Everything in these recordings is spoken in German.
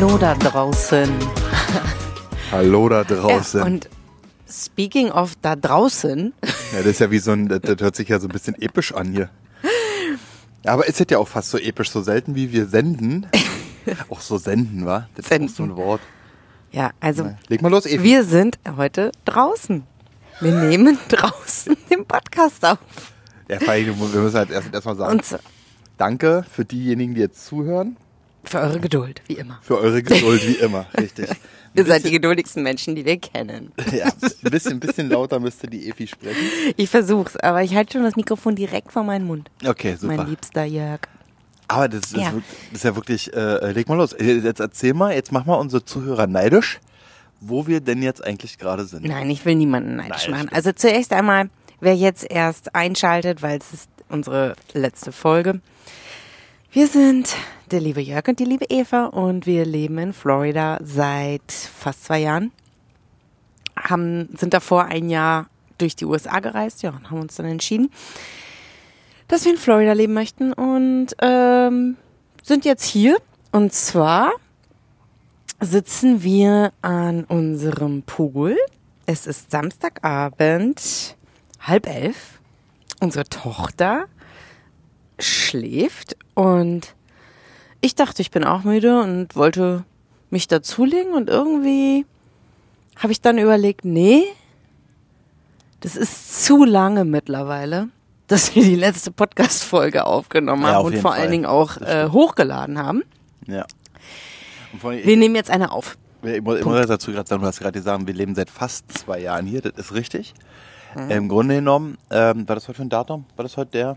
Hallo da draußen. Hallo da draußen. Ja, und speaking of da draußen. Ja, das ist ja wie so ein, das hört sich ja so ein bisschen episch an hier. Aber es ist ja auch fast so episch, so selten wie wir senden. Auch so senden, wa? Das Senden. ist auch so ein Wort. Ja, also Leg mal los, Evi. wir sind heute draußen. Wir nehmen draußen den Podcast auf. Ja, vor allem, wir müssen halt erstmal sagen, Und so, danke für diejenigen, die jetzt zuhören. für eure Geduld, wie immer. Für eure Geduld, wie immer, richtig. Ihr seid die geduldigsten Menschen, die wir kennen. Ja, ein bisschen lauter müsste die Evi sprechen. Ich versuch's, aber ich halte schon das Mikrofon direkt vor meinen Mund. Okay, super. Mein liebster Jörg. Aber das ist, Ja. das ist ja wirklich, leg mal los. Jetzt erzähl mal, jetzt mach mal unsere Zuhörer neidisch, wo wir denn jetzt eigentlich gerade sind. Nein, ich will niemanden neidisch Nein, machen. Also zuerst einmal, wer jetzt erst einschaltet, weil es ist unsere letzte Folge. Wir sind der liebe Jörg und die liebe Eva und wir leben in Florida seit fast 2 Jahren. Sind davor ein Jahr durch die USA gereist, ja, und haben uns dann entschieden, dass wir in Florida leben möchten und sind jetzt hier. Und zwar sitzen wir an unserem Pool. Es ist Samstagabend, 10:30. Unsere Tochter schläft und ich dachte, ich bin auch müde und wollte mich dazulegen und irgendwie habe ich dann überlegt, nee, das ist zu lange mittlerweile, dass wir die letzte Podcast-Folge aufgenommen Ja, haben auf und jeden vor Fall. allen Dingen auch hochgeladen haben. Ja. Und vor allem, Wir nehmen jetzt eine auf. ich muss dazu gerade sagen, du hast gerade gesagt, wir leben seit fast 2 Jahren hier, das ist richtig. Im Grunde genommen, war das heute für ein Datum? War das heute der?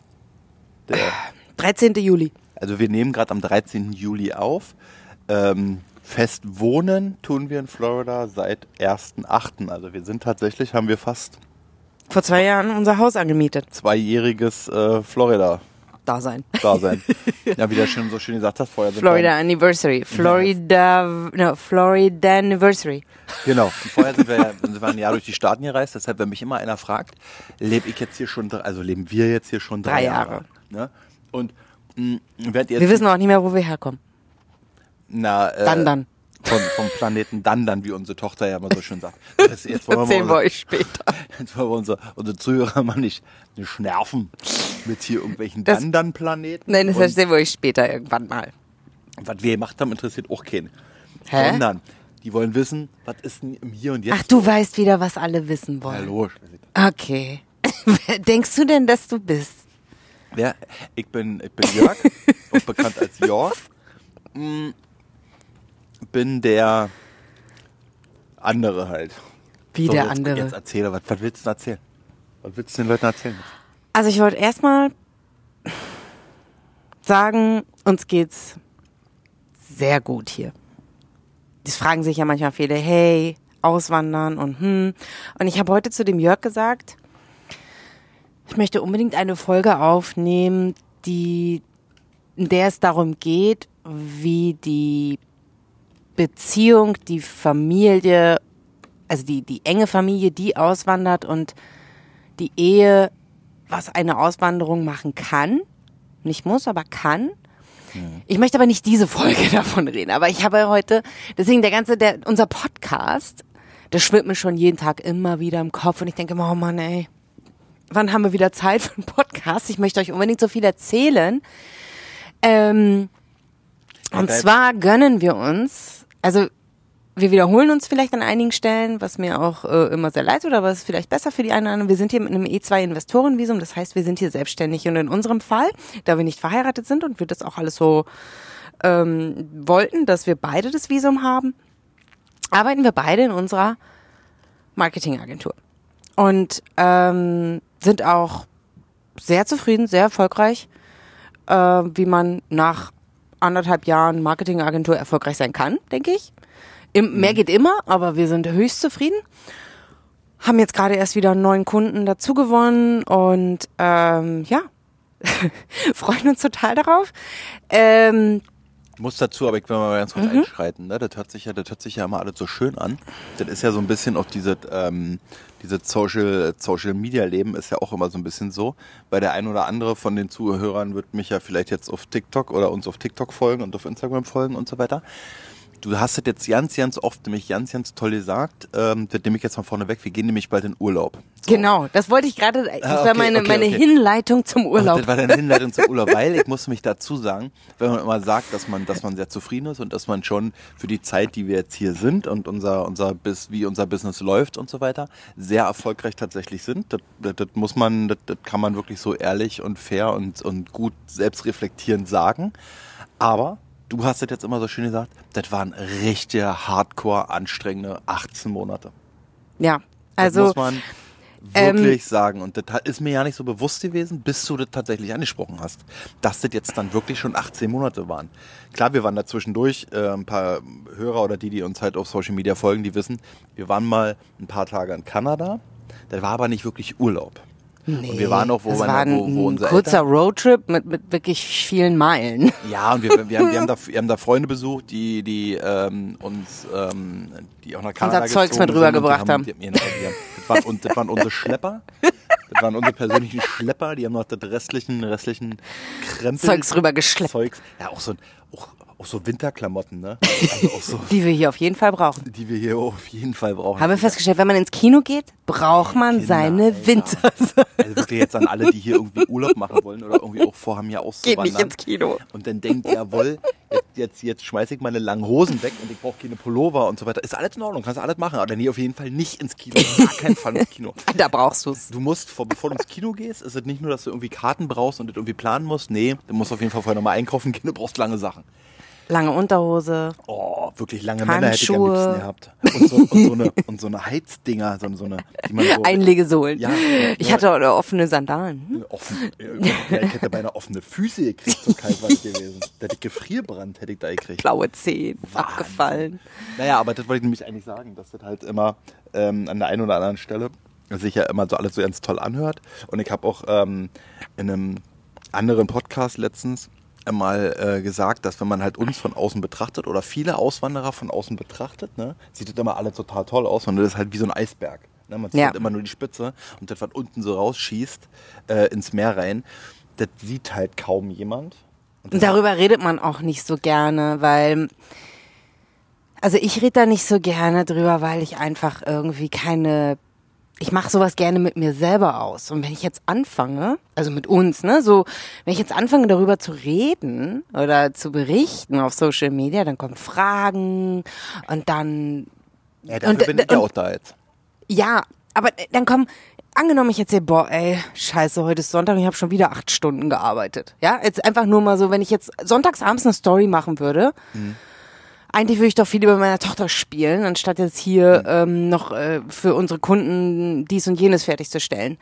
13. Juli. Also wir nehmen gerade am 13. Juli auf. Fest wohnen tun wir in Florida seit 1.8. Also wir sind tatsächlich, haben wir fast Vor 2 Jahren unser Haus angemietet. 2-jähriges Florida-Dasein. Dasein. Ja, wie du schon so schön gesagt hast, vorher sind Florida Anniversary. Florida Anniversary. Genau. Und vorher sind wir ein Jahr durch die Staaten gereist. Deshalb, wenn mich immer einer fragt, leben wir jetzt hier schon 3 Jahre. Ne? Und während ihr Wir jetzt, wissen auch nicht mehr, wo wir herkommen. Dann. Vom Planeten Dandan, wie unsere Tochter ja immer so schön sagt. Jetzt wollen Erzählen wir euch später. Jetzt wollen wir unsere Zuhörer mal nicht nerven mit hier irgendwelchen Das- Dandan-Planeten. Nein, das Und erzählen wir euch später irgendwann mal. was wir gemacht haben, interessiert auch keinen. Hä? Sondern die wollen wissen, was ist denn im Hier und Jetzt. Ach, du weißt wieder, was alle wissen wollen. Hallo. Okay. Wer denkst du denn, dass du bist? Ja, ich bin Jörg, auch bekannt als Jörg. Bin der andere halt. Wie So, der jetzt andere. erzähle, was willst du denn erzählen? Was willst du den Leuten erzählen? Also ich wollte erstmal sagen, uns geht's sehr gut hier. Das fragen sich ja manchmal viele, hey, auswandern und Und ich habe heute zu dem Jörg gesagt, ich möchte unbedingt eine Folge aufnehmen, in der es darum geht, wie die Beziehung, die Familie, also die enge Familie, die auswandert und die Ehe, was eine Auswanderung machen kann. Nicht muss, aber kann. Ich möchte aber nicht diese Folge davon reden. Aber ich habe heute, deswegen unser Podcast, das schwimmt mir schon jeden Tag immer wieder im Kopf. Und ich denke, oh Mann, ey, wann haben wir wieder Zeit für einen Podcast? Ich möchte euch unbedingt so viel erzählen. Und zwar gönnen wir uns, also wir wiederholen uns vielleicht an einigen Stellen, was mir auch immer sehr leid tut, aber es ist vielleicht besser für die einen oder anderen. Wir sind hier mit einem E2-Investorenvisum, das heißt, wir sind hier selbstständig. Und in unserem Fall, da wir nicht verheiratet sind und wir das auch alles so wollten, dass wir beide das Visum haben, arbeiten wir beide in unserer Marketingagentur. Und sind auch sehr zufrieden, sehr erfolgreich, wie man nach 1,5 Jahren Marketingagentur erfolgreich sein kann, denke ich. Mehr geht immer, aber wir sind höchst zufrieden. Haben jetzt gerade erst wieder einen neuen Kunden dazu gewonnen und ja, freuen uns total darauf. Muss dazu, aber ich will mal ganz kurz einschreiten. Ne? Das hört sich ja immer alles so schön an. Das ist ja so ein bisschen auch diese Social Media Leben ist ja auch immer so ein bisschen so. Weil der ein oder andere von den Zuhörern wird mich ja vielleicht jetzt auf TikTok oder uns auf TikTok folgen und auf Instagram folgen und so weiter. Du hast das jetzt ganz oft nämlich ganz toll gesagt. Das nehme ich jetzt mal vorne weg. Wir gehen nämlich bald in Urlaub. So. Genau, das wollte ich gerade, das war meine Hinleitung zum Urlaub. Das war deine Hinleitung zum Urlaub, weil ich muss mich dazu sagen, wenn man immer sagt, dass man sehr zufrieden ist und dass man schon für die Zeit, die wir jetzt hier sind und wie unser Business läuft und so weiter, sehr erfolgreich tatsächlich sind. Das kann man wirklich so ehrlich und fair und gut selbstreflektierend sagen. Aber du hast das jetzt immer so schön gesagt, das waren richtige, hardcore, anstrengende 18 Monate. Ja, also... Das muss man wirklich sagen. Und das ist mir ja nicht so bewusst gewesen, bis du das tatsächlich angesprochen hast, dass das jetzt dann wirklich schon 18 Monate waren. Klar, wir waren da zwischendurch, ein paar Hörer oder die uns halt auf Social Media folgen, die wissen, wir waren mal ein paar Tage in Kanada, das war aber nicht wirklich Urlaub. Nee, und wir waren auch, wo ein kurzer Roadtrip mit wirklich vielen Meilen. Ja, und wir haben da Freunde besucht, die uns die auch nach Kanada unser Zeugs mit rübergebracht haben. Das waren unsere Schlepper. Das waren unsere persönlichen Schlepper, die haben noch das restlichen Krempel. Zeugs rübergeschleppt. Ja, auch so Winterklamotten, ne? Also auch so, die wir hier auf jeden Fall brauchen. Haben wir festgestellt, wenn man ins Kino geht, braucht man seine Winter. Also wirklich jetzt an alle, die hier irgendwie Urlaub machen wollen oder irgendwie auch vorhaben, hier auszuwandern. Geht nicht ins Kino. Und dann denkt, jawohl, jetzt schmeiße ich meine langen Hosen weg und ich brauche keine Pullover und so weiter. Ist alles in Ordnung, kannst du alles machen, aber nie auf jeden Fall nicht ins Kino. Gar keinen Fall ins Kino. Da brauchst du's. Du musst, bevor du ins Kino gehst, ist es nicht nur, dass du irgendwie Karten brauchst und das irgendwie planen musst. Nee, du musst auf jeden Fall vorher nochmal einkaufen gehen, du brauchst lange Sachen. Lange Unterhose. Oh, wirklich lange Männer hätte ich am liebsten gehabt. Und so eine Heizdinger, die man so... Einlegesohlen. Ja, ich hatte auch offene Sandalen. Ich hätte beinahe offene Füße gekriegt, so kalt war es gewesen. Da hätte ich Gefrierbrand, hätte ich da gekriegt. Blaue Zehen, abgefallen. Naja, aber das wollte ich nämlich eigentlich sagen, dass das halt immer an der einen oder anderen Stelle sich ja immer so alles so ganz toll anhört. Und ich habe auch in einem anderen Podcast letztens mal gesagt, dass wenn man halt uns von außen betrachtet oder viele Auswanderer von außen betrachtet, ne, sieht das immer alles total toll aus und das ist halt wie so ein Eisberg. Ne? Man sieht halt immer nur die Spitze und das, was unten so rausschießt ins Meer rein, das sieht halt kaum jemand. Und darüber redet man auch nicht so gerne, weil... Also ich rede da nicht so gerne drüber, weil ich einfach irgendwie ich mache sowas gerne mit mir selber aus. Und wenn ich jetzt anfange, also mit uns, ne, so, wenn ich jetzt anfange darüber zu reden oder zu berichten auf Social Media, dann kommen Fragen und dann... Ja, dafür bin ich ja auch da jetzt. Ja, aber dann angenommen ich erzähle, boah, ey, scheiße, heute ist Sonntag und ich habe schon wieder 8 Stunden gearbeitet. Ja, jetzt einfach nur mal so, wenn ich jetzt sonntags abends eine Story machen würde, eigentlich würde ich doch viel über meiner Tochter spielen, anstatt jetzt hier noch für unsere Kunden dies und jenes fertigzustellen.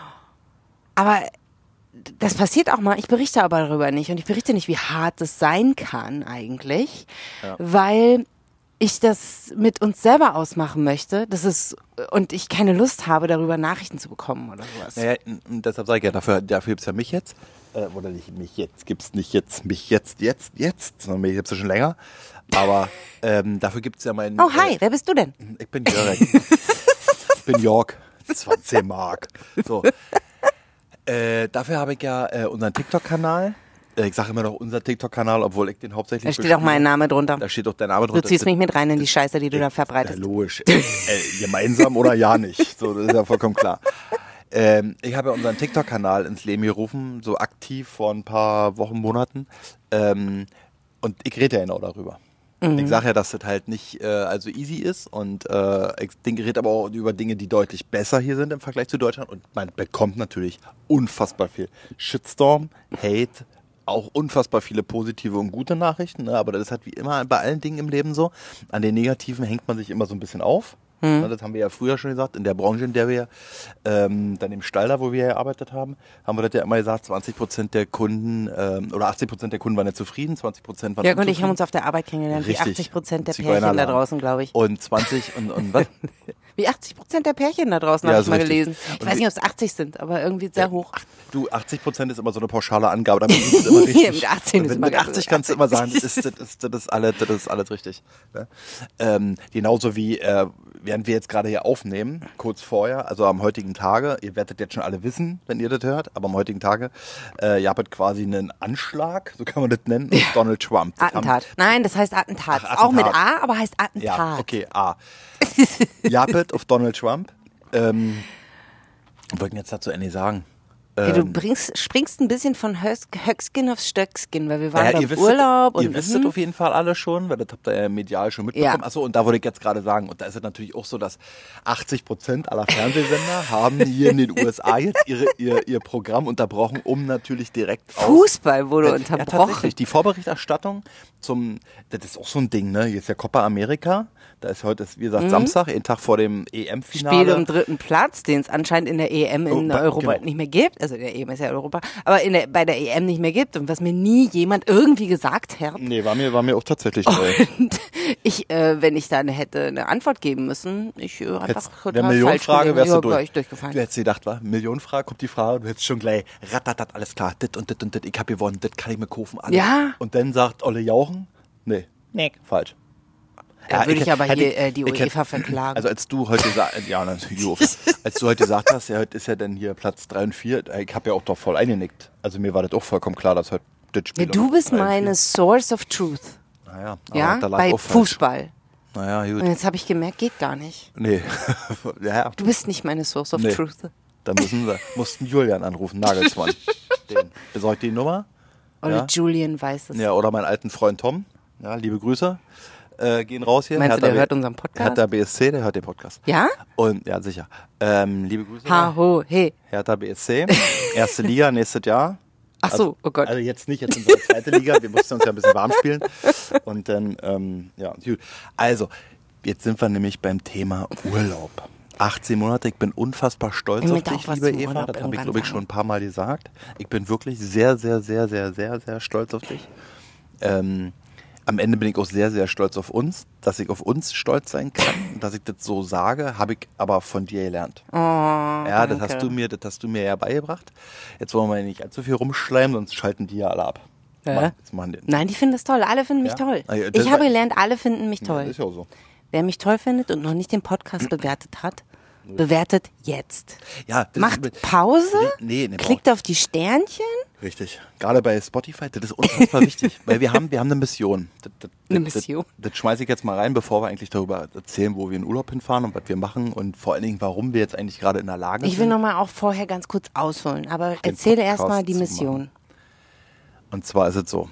Aber das passiert auch mal, ich berichte aber darüber nicht. Und ich berichte nicht, wie hart es sein kann eigentlich, weil ich das mit uns selber ausmachen möchte, und ich keine Lust habe, darüber Nachrichten zu bekommen oder sowas. Naja, und deshalb sage ich ja, dafür gibt es ja mich jetzt. Oder nicht mich jetzt, gibt's nicht jetzt, mich jetzt, sondern mich gibt's ja schon länger. Aber dafür gibt es ja meinen... Oh, hi, wer bist du denn? Ich bin Jörg. Ich bin Jörg. 20 Mark. So. Dafür habe ich ja unseren TikTok-Kanal. Ich sage immer noch unser TikTok-Kanal, obwohl ich den hauptsächlich... Da steht auch mein Name drunter. Da steht auch dein Name drunter. Du ziehst mich mit rein in die Scheiße, die du da verbreitest. Logisch. Gemeinsam oder ja nicht. So, das ist ja vollkommen klar. Ich habe ja unseren TikTok-Kanal ins Leben gerufen, so aktiv vor ein paar Wochen, Monaten. Und ich rede ja genau darüber. Ich sage ja, dass das halt nicht also easy ist und ich rede aber auch über Dinge, die deutlich besser hier sind im Vergleich zu Deutschland und man bekommt natürlich unfassbar viel Shitstorm, Hate, auch unfassbar viele positive und gute Nachrichten, ne? Aber das ist halt wie immer bei allen Dingen im Leben so. An den Negativen hängt man sich immer so ein bisschen auf. Das haben wir ja früher schon gesagt, in der Branche, in der wir, dann im Stall da, wo wir gearbeitet haben wir das ja immer gesagt, 20% der Kunden, oder 80% der Kunden waren ja zufrieden, 20% waren unzufrieden. Jörg und ich haben uns auf der Arbeit kennengelernt, wie 80% der Pärchen da draußen, glaube ich. Und 20 und was? Wie 80% der Pärchen da draußen, habe ich mal gelesen. Ich und weiß nicht, ob es 80 sind, aber irgendwie sehr hoch. Du, 80% ist immer so eine pauschale Angabe, damit ist es immer richtig. Mit 18 ist immer mit 80 kannst du immer sagen, das ist alles richtig. Ne? Genauso wie, während wir jetzt gerade hier aufnehmen, kurz vorher, also am heutigen Tage, ihr werdet jetzt schon alle wissen, wenn ihr das hört, aber am heutigen Tage, ihr habt quasi einen Anschlag, so kann man das nennen, auf Donald Trump. Attentat. Nein, das heißt Attentat. Auch mit A, aber heißt Attentat. Ja, okay, A. Japet auf Donald Trump. Wollten jetzt dazu endlich sagen. Hey, du springst ein bisschen von Höckskin auf Stöckskin, weil wir waren beim Urlaub. Ihr wisst es auf jeden Fall alle schon, weil das habt ihr ja medial schon mitbekommen. Ja. Achso, und da wollte ich jetzt gerade sagen, und da ist es natürlich auch so, dass 80% aller Fernsehsender haben hier in den USA jetzt ihr Programm unterbrochen, um natürlich direkt Fußball wurde unterbrochen. Ja, tatsächlich. Die Vorberichterstattung das ist auch so ein Ding, ne? Hier ist ja Copa America. Da ist heute, wie gesagt, Samstag, einen Tag vor dem EM-Finale. Spiel um 3. Platz, den es anscheinend in der EM in Europa nicht mehr gibt. Also der EM ist ja Europa, aber bei der EM nicht mehr gibt. Und was mir nie jemand irgendwie gesagt hat. Nee, war mir auch tatsächlich neu. Und ich, wenn ich dann hätte eine Antwort geben müssen, ich einfach total Millionenfrage wärst du durchgefallen. Du hättest gedacht, was? Millionenfrage, kommt die Frage, du hättest schon gleich ratatat, alles klar, dit und dit und dit, ich hab gewonnen, dit kann ich mir kaufen, alles. Ja. Und dann sagt Olle Jauchen, nee, falsch. Da würde ich aber hier die UEFA verklagen. Also als du heute gesagt hast, ja, heute ist ja dann hier Platz 3 und 4, ich habe ja auch doch voll eingenickt. Also mir war das auch vollkommen klar, dass heute das Spiel... Ja, du bist meine Source of Truth. Naja, ja, bei Fußball. Naja, gut. Und jetzt habe ich gemerkt, geht gar nicht. Nee. Ja. Du bist nicht meine Source of Truth. Da mussten Julian anrufen, Nagelsmann. Den besorgt die Nummer. Oder Julian weiß es. Ja, oder meinen alten Freund Tom. Ja, liebe Grüße. Gehen raus hier. Meinst du, der hört unseren Podcast? Hertha BSC, der hört den Podcast. Ja? Und ja, sicher. Liebe Grüße. Hey. Hertha BSC, erste Liga nächstes Jahr. Ach so, oh Gott. Also jetzt nicht, jetzt in der zweite Liga. Wir mussten uns ja ein bisschen warm spielen. Und dann, ja, gut. Also, jetzt sind wir nämlich beim Thema Urlaub. 18 Monate, ich bin unfassbar stolz auf dich, liebe Eva. Das habe ich, glaube ich, schon ein paar Mal gesagt. Ich bin wirklich sehr, sehr, sehr, sehr, sehr, sehr stolz auf dich. Am Ende bin ich auch sehr, sehr stolz auf uns, dass ich auf uns stolz sein kann, dass ich das so sage, habe ich aber von dir gelernt. Oh, ja, danke. Das hast du mir ja beigebracht. Jetzt wollen wir nicht allzu viel rumschleimen, sonst schalten die ja alle ab. Nein, die finden das toll. Alle finden mich toll. Ich habe gelernt, alle finden mich toll. Ja, ist ja auch so. Wer mich toll findet und noch nicht den Podcast bewertet hat, bewertet jetzt. Ja, macht Pause, klickt auf die Sternchen. Richtig. Gerade bei Spotify, das ist unfassbar wichtig, weil wir haben eine Mission. Eine Mission? Das schmeiße ich jetzt mal rein, bevor wir eigentlich darüber erzählen, wo wir in Urlaub hinfahren und was wir machen und vor allen Dingen, warum wir jetzt eigentlich gerade in der Lage sind. Ich will nochmal auch vorher ganz kurz ausholen, aber erzähle erstmal die Mission. Und zwar ist es so,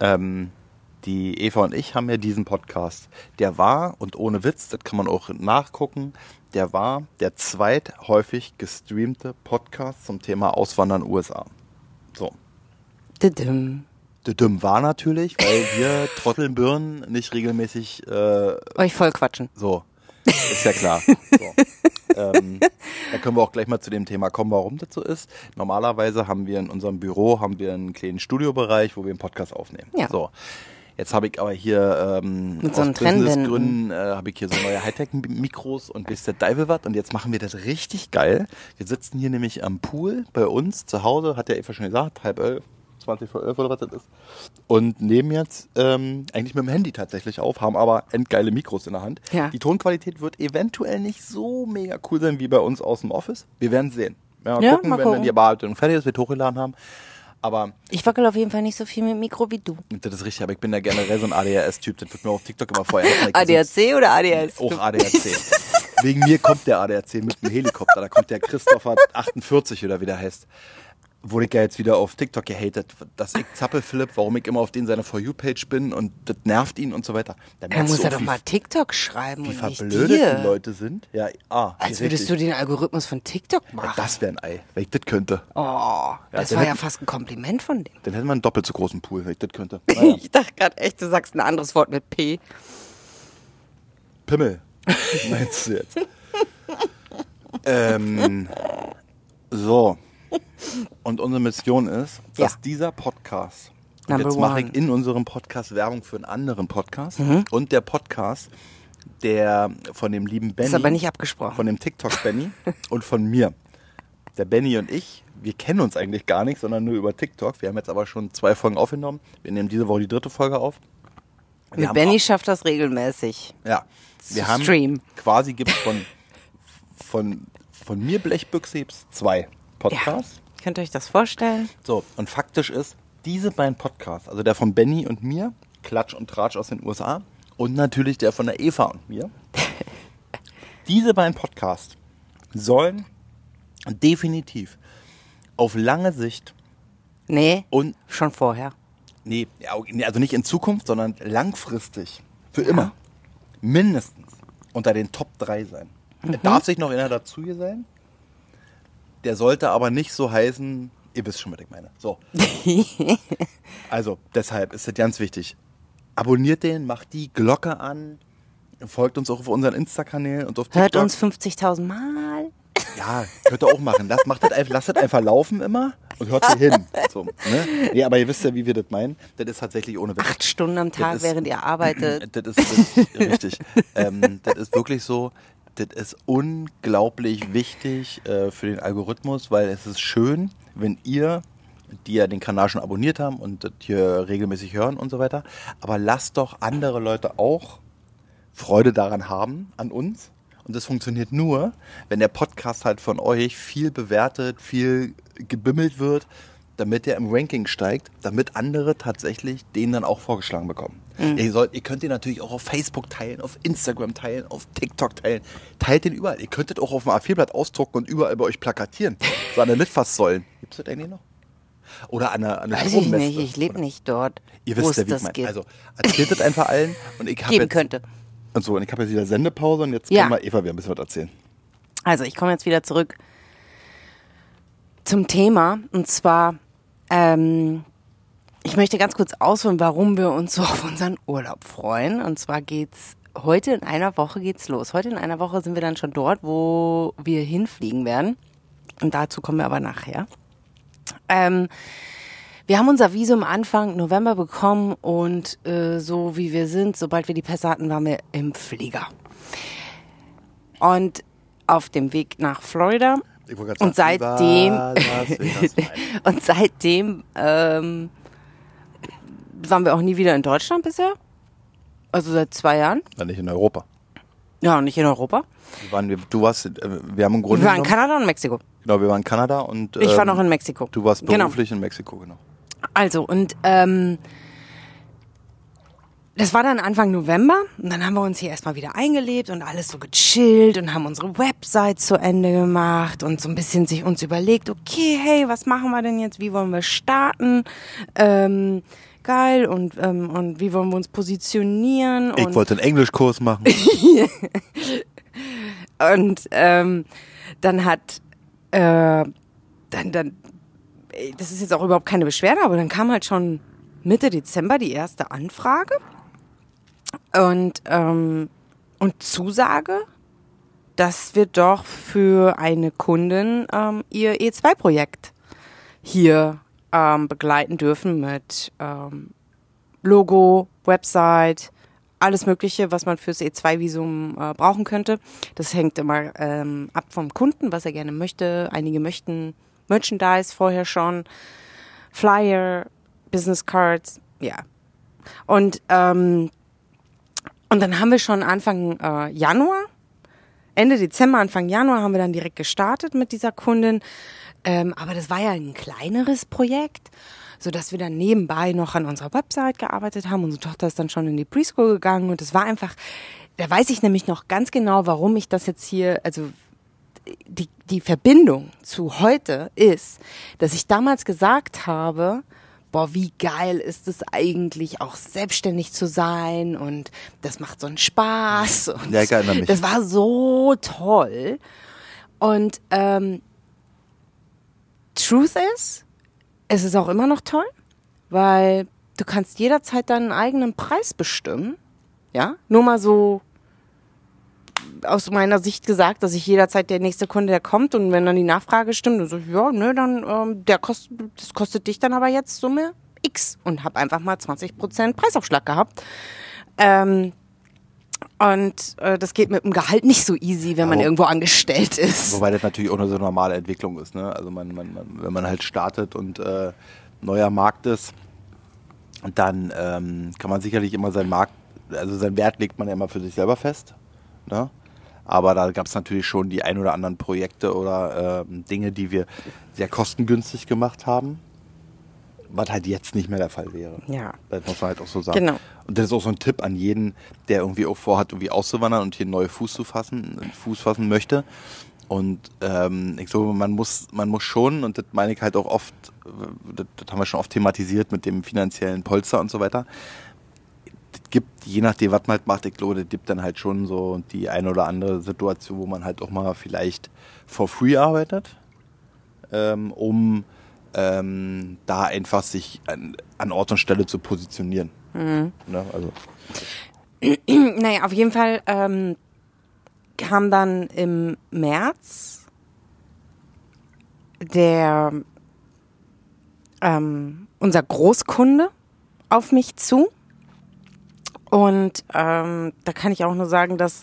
die Eva und ich haben ja diesen Podcast. Der war, und ohne Witz, das kann man auch nachgucken, der war der zweithäufig gestreamte Podcast zum Thema Auswandern USA. So. Düdüm war natürlich, weil wir Trottelbirnen nicht regelmäßig euch voll quatschen. So, ist ja klar. So. Da können wir auch gleich mal zu dem Thema kommen, warum das so ist. Normalerweise haben wir in unserem Büro einen kleinen Studiobereich, wo wir einen Podcast aufnehmen. Ja. So. Jetzt habe ich aber hier mit so aus Businessgründen habe ich hier so neue Hightech-Mikros und wisst der Teufel was. Und jetzt machen wir das richtig geil. Wir sitzen hier nämlich am Pool bei uns zu Hause, hat der Eva schon gesagt, 10:30, 20 vor 11 oder was das ist. Und nehmen jetzt eigentlich mit dem Handy tatsächlich auf, haben aber endgeile Mikros in der Hand. Ja. Die Tonqualität wird eventuell nicht so mega cool sein wie bei uns aus dem Office. Wir werden sehen. Mal gucken, wenn die Bearbeitung fertig ist, wir hochgeladen haben. Aber ich wackel auf jeden Fall nicht so viel mit dem Mikro wie du. Das ist richtig, aber ich bin ja generell so ein ADHS-Typ. Das wird mir auf TikTok immer vorher. ADHC oder ADHS? Auch ADHC. Wegen mir kommt der ADHC mit dem Helikopter. Da kommt der Christopher 48 oder wie der heißt. Wurde ich ja jetzt wieder auf TikTok gehatet, dass ich Zappel Philipp, warum ich immer auf den seiner For You-Page bin und das nervt ihn und so weiter. Er muss ja doch mal TikTok schreiben und nicht dir. Wie verblödet die Leute sind. Ja, als würdest du den Algorithmus von TikTok machen. Ja, das wäre ein Ei, wenn ich das könnte. Oh, das war ja fast ein Kompliment von dem. Dann hätten wir einen doppelt so großen Pool, wenn ich das könnte. Naja. Ich dachte gerade echt, du sagst ein anderes Wort mit P. Pimmel. Meinst du jetzt? So. Und unsere Mission ist, dass dieser Podcast, und Number jetzt mache one. ich in unserem Podcast Werbung für einen anderen Podcast, und der Podcast, der von dem lieben Benny, Ist aber nicht abgesprochen. von dem TikTok Benny und von mir. Der Benny und ich, wir kennen uns eigentlich gar nicht, sondern nur über TikTok. Wir haben jetzt aber schon 2 Folgen aufgenommen. Wir nehmen diese Woche die 3. Folge auf. Wir Mit haben Benny schafft das regelmäßig. Ja, wir haben Stream. quasi gibt es von mir Blechbüchse gibt's 2 Podcasts. Ja. Könnt ihr euch das vorstellen? So, und faktisch ist, diese beiden Podcasts, also der von Benny und mir, Klatsch und Tratsch aus den USA, und natürlich der von der Eva und mir, diese beiden Podcasts sollen definitiv auf lange Sicht Nee, und, schon vorher. nee, also nicht in Zukunft, sondern langfristig, für immer, mindestens unter den Top 3 sein. Er darf sich noch einer dazu gesellen. Der sollte aber nicht so heißen, ihr wisst schon, was ich meine. So. Also, deshalb ist das ganz wichtig. Abonniert den, macht die Glocke an, folgt uns auch auf unseren Insta-Kanälen und auf TikTok. Hört uns 50.000 Mal. Ja, könnt ihr auch machen. Lasst das einfach laufen immer und hört hier hin. So, ne? Nee, aber ihr wisst ja, wie wir das meinen. Das ist tatsächlich ohne Witz. 8 Stunden am Tag, ist- während ihr arbeitet. Das ist richtig. Das ist wirklich so, das ist unglaublich wichtig für den Algorithmus, weil es ist schön, wenn ihr, die ja den Kanal schon abonniert haben und das hier regelmäßig hören und so weiter, aber lasst doch andere Leute auch Freude daran haben, an uns. Und das funktioniert nur, wenn der Podcast halt von euch viel bewertet, viel gebimmelt wird, damit er im Ranking steigt, damit andere tatsächlich den dann auch vorgeschlagen bekommen. Ihr könnt den natürlich auch auf Facebook teilen, auf Instagram teilen, auf TikTok teilen. Teilt den überall. Ihr könntet auch auf dem A4-Blatt ausdrucken und überall bei euch plakatieren. So an der Litfaßsäulen. Gibt es das eigentlich noch? Oder an der Weiß ich Strommesse. nicht, ich lebe nicht dort, Ihr wo wisst es ja, wie ich das meine. gibt. Also erzählt das einfach allen. Und ich habe Geben jetzt könnte. und so, und ich habe jetzt wieder Sendepause und jetzt Ja. kann mal Eva wieder ein bisschen was erzählen. Also, ich komme jetzt wieder zurück zum Thema. Und zwar, ich möchte ganz kurz ausholen, warum wir uns so auf unseren Urlaub freuen. Und zwar geht's heute in einer Woche geht's los. Heute in einer Woche sind wir dann schon dort, wo wir hinfliegen werden. Und dazu kommen wir aber nachher. Wir haben unser Visum Anfang November bekommen und so wie wir sind, sobald wir die Pässe hatten, waren wir im Flieger. Und auf dem Weg nach Florida. Ich wollte gerade Und sagen, seitdem, Las Vegas, nein. und seitdem waren wir auch nie wieder in Deutschland bisher. Also seit 2 Jahren. War nicht in Europa. Ja, nicht in Europa. Wir haben im Grunde Wir waren in genommen, Kanada und Mexiko. genau, wir waren in Kanada und Ich war noch in Mexiko. du warst Genau. beruflich in Mexiko, genau. Also, und das war dann Anfang November und dann haben wir uns hier erstmal wieder eingelebt und alles so gechillt und haben unsere Website zu Ende gemacht und so ein bisschen sich uns überlegt, okay, hey, was machen wir denn jetzt, wie wollen wir starten, geil und wie wollen wir uns positionieren Ich und wollte einen Englischkurs machen. und dann hat das ist jetzt auch überhaupt keine Beschwerde, aber dann kam halt schon Mitte Dezember die erste Anfrage und Zusage, dass wir doch für eine Kundin ihr E2-Projekt hier begleiten dürfen mit Logo, Website, alles Mögliche, was man fürs E2-Visum brauchen könnte. Das hängt immer ab vom Kunden, was er gerne möchte. Einige möchten Merchandise vorher schon, Flyer, Business Cards, ja. Und dann haben wir schon Anfang Januar, Ende Dezember, Anfang Januar haben wir dann direkt gestartet mit dieser Kundin. Aber das war ja ein kleineres Projekt, sodass wir dann nebenbei noch an unserer Website gearbeitet haben. Unsere Tochter ist dann schon in die Preschool gegangen und es war einfach, da weiß ich nämlich noch ganz genau, warum ich das jetzt hier, also die Verbindung zu heute ist, dass ich damals gesagt habe, boah, wie geil ist es eigentlich, auch selbstständig zu sein und das macht so einen Spaß. Und Ja, ich erinnere mich. das war so toll. Und Truth is, es ist auch immer noch toll, weil du kannst jederzeit deinen eigenen Preis bestimmen. Ja, nur mal so aus meiner Sicht gesagt, dass ich jederzeit der nächste Kunde, der kommt und wenn dann die Nachfrage stimmt, dann so, ja, ne, dann das kostet dich dann aber jetzt Summe X und habe einfach mal 20% Preisaufschlag gehabt. Und das geht mit dem Gehalt nicht so easy, wenn man irgendwo angestellt ist. Wobei das natürlich auch eine so normale Entwicklung ist, ne? Also wenn man halt startet und neuer Markt ist, dann kann man sicherlich immer seinen Wert legt man ja immer für sich selber fest, ne? Aber da gab es natürlich schon die ein oder anderen Projekte oder Dinge, die wir sehr kostengünstig gemacht haben, was halt jetzt nicht mehr der Fall wäre. Ja. Das muss man halt auch so sagen. Genau. Und das ist auch so ein Tipp an jeden, der irgendwie auch vorhat, irgendwie auszuwandern und hier neue Fuß fassen möchte. Und ich glaube, man muss schon, und das meine ich halt auch oft, das haben wir schon oft thematisiert mit dem finanziellen Polster und so weiter. Es gibt, je nachdem, was man halt macht, ich glaube, das gibt dann halt schon so die eine oder andere Situation, wo man halt auch mal vielleicht for free arbeitet, um da einfach sich an Ort und Stelle zu positionieren. Mhm. Ne, also. Naja, auf jeden Fall kam dann im März unser Großkunde auf mich zu. Und da kann ich auch nur sagen, dass,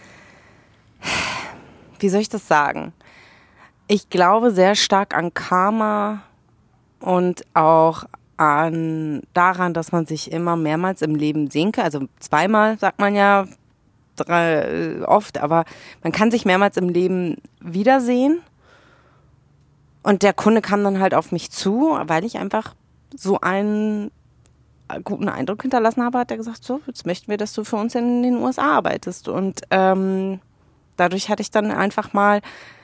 wie soll ich das sagen? Ich glaube sehr stark an Karma und auch daran, dass man sich immer mehrmals im Leben sehen kann. Also zweimal, sagt man ja oft, aber man kann sich mehrmals im Leben wiedersehen. Und der Kunde kam dann halt auf mich zu, weil ich einfach so einen guten Eindruck hinterlassen habe, hat er gesagt, so, jetzt möchten wir, dass du für uns in den USA arbeitest. Und dadurch hatte ich dann einfach mal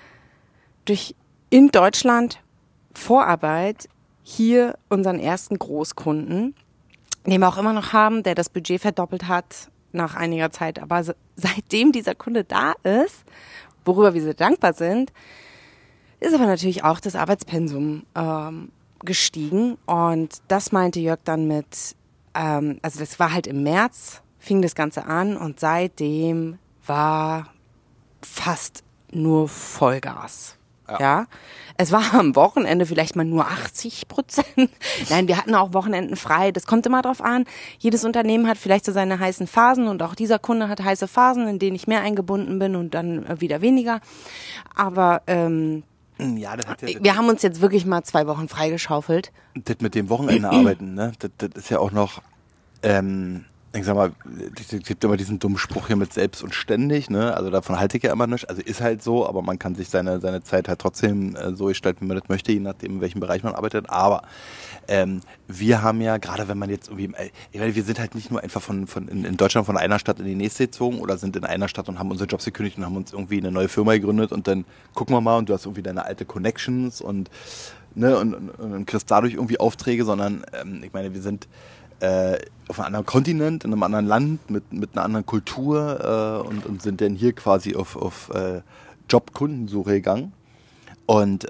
in Deutschland Vorarbeit hier unseren ersten Großkunden, den wir auch immer noch haben, der das Budget verdoppelt hat nach einiger Zeit. Aber seitdem dieser Kunde da ist, worüber wir sehr dankbar sind, ist aber natürlich auch das Arbeitspensum gestiegen. Und das meinte Jörg dann mit, also das war halt im März, fing das Ganze an und seitdem war fast nur Vollgas. Ja. Es war am Wochenende vielleicht mal nur 80%. Nein, wir hatten auch Wochenenden frei. Das kommt immer drauf an. Jedes Unternehmen hat vielleicht so seine heißen Phasen und auch dieser Kunde hat heiße Phasen, in denen ich mehr eingebunden bin und dann wieder weniger. Aber ja, wir haben uns jetzt wirklich mal 2 Wochen freigeschaufelt. Das mit dem Wochenende arbeiten, ne? Das ist ja auch noch, ich sag mal, es gibt immer diesen dummen Spruch hier mit selbst und ständig, ne? Also davon halte ich ja immer nicht. Also ist halt so, aber man kann sich seine Zeit halt trotzdem so gestalten, wie man das möchte, je nachdem, in welchem Bereich man arbeitet. Aber wir haben ja, gerade wenn man jetzt irgendwie, ich meine, wir sind halt nicht nur einfach in Deutschland von einer Stadt in die nächste gezogen oder sind in einer Stadt und haben unsere Jobs gekündigt und haben uns irgendwie eine neue Firma gegründet und dann gucken wir mal und du hast irgendwie deine alte Connections und, ne, und kriegst dadurch irgendwie Aufträge, sondern ich meine, wir sind auf einem anderen Kontinent, in einem anderen Land, mit einer anderen Kultur und sind dann hier quasi auf Jobkundensuche gegangen. Und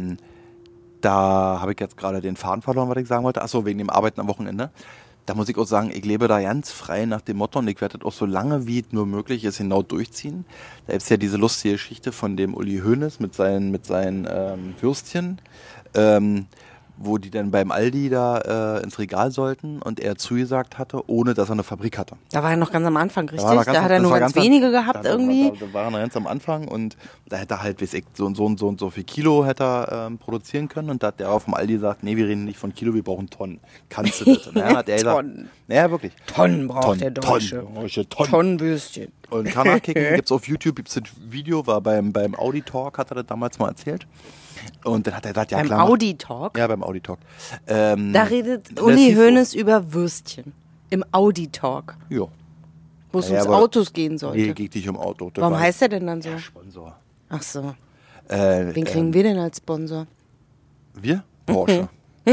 da habe ich jetzt gerade den Faden verloren, was ich sagen wollte. Achso, wegen dem Arbeiten am Wochenende. Da muss ich auch sagen, ich lebe da ganz frei nach dem Motto und ich werde das auch so lange wie es nur möglich ist genau durchziehen. Da gibt es ja diese lustige Geschichte von dem Uli Hoeneß mit seinen Würstchen, wo die dann beim Aldi da ins Regal sollten und er zugesagt hatte, ohne dass er eine Fabrik hatte. Da war er noch ganz am Anfang, richtig? Da hat er nur ganz wenige gehabt irgendwie. Da war er ganz am Anfang und da hätte er halt, weiß ich, so und so viel Kilo hätte er produzieren können und da hat der auch vom Aldi gesagt, nee, wir reden nicht von Kilo, wir brauchen Tonnen. Kannst du das? Und dann hat er gesagt, naja, wirklich. Tonnen braucht der Deutsche. Tonnenbürstchen. Und kann nachkicken, gibt's auf YouTube, gibt's ein Video, war beim Audi Talk, hat er das damals mal erzählt. Und dann hat er gesagt, ja klar. Beim Audi Talk? Ja, beim Audi Talk. Da redet Uli Hoeneß über Würstchen. Im Audi Talk. Ja. Wo es ums Autos gehen sollte. Nee, geht nicht um Auto. Warum heißt der denn dann so? Ja, Sponsor. Ach so. Wen kriegen wir denn als Sponsor? Wir? Porsche.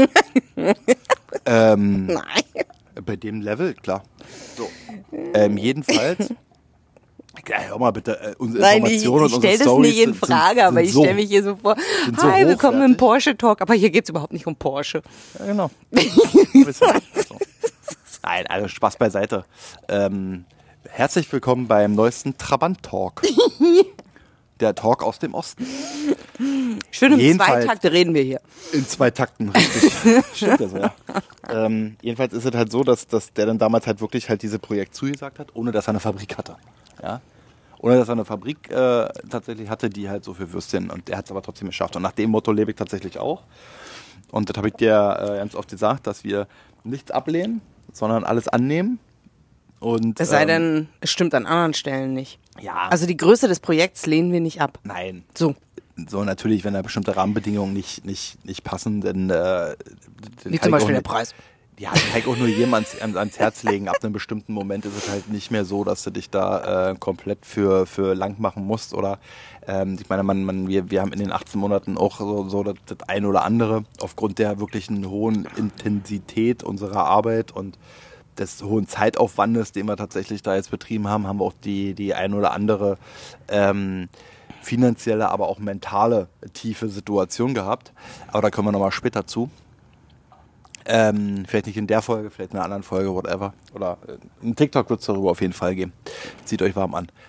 Nein. Bei dem Level, klar. So. Jedenfalls. Ja, hör mal bitte, unsere Informationen und unsere Stories. Ich stelle das nicht in Frage, aber ich stelle mich hier so vor, hi, willkommen im Porsche-Talk, aber hier geht es überhaupt nicht um Porsche. Ja, genau. So. Nein, also Spaß beiseite. Herzlich willkommen beim neuesten Trabant-Talk. Der Talk aus dem Osten. Schön im Zweitakte reden wir hier. In 2 Takten, richtig. Stimmt das, ja. Jedenfalls ist es halt so, dass der dann damals halt wirklich halt diese Projekt zugesagt hat, ohne dass er eine Fabrik hatte. Ja? Ohne dass er eine Fabrik tatsächlich hatte, die halt so für Würstchen, und er hat es aber trotzdem geschafft. Und nach dem Motto lebe ich tatsächlich auch. Und das habe ich dir ganz oft gesagt, dass wir nichts ablehnen, sondern alles annehmen. Und, Es sei denn, es stimmt an anderen Stellen nicht. Ja. Also die Größe des Projekts lehnen wir nicht ab. Nein. So. So, natürlich, wenn da bestimmte Rahmenbedingungen nicht passen, dann Wie zum Beispiel der Preis. Ja, den kann ich auch nur jedem ans Herz legen. Ab einem bestimmten Moment ist es halt nicht mehr so, dass du dich da komplett für lang machen musst. Oder ich meine, wir haben in den 18 Monaten auch so das eine oder andere aufgrund der wirklichen hohen Intensität unserer Arbeit und des hohen Zeitaufwandes, den wir tatsächlich da jetzt betrieben haben, haben wir auch die ein oder andere finanzielle, aber auch mentale tiefe Situation gehabt. Aber da kommen wir nochmal später zu. Vielleicht nicht in der Folge, vielleicht in einer anderen Folge, whatever. Oder ein TikTok wird es darüber auf jeden Fall geben. Zieht euch warm an.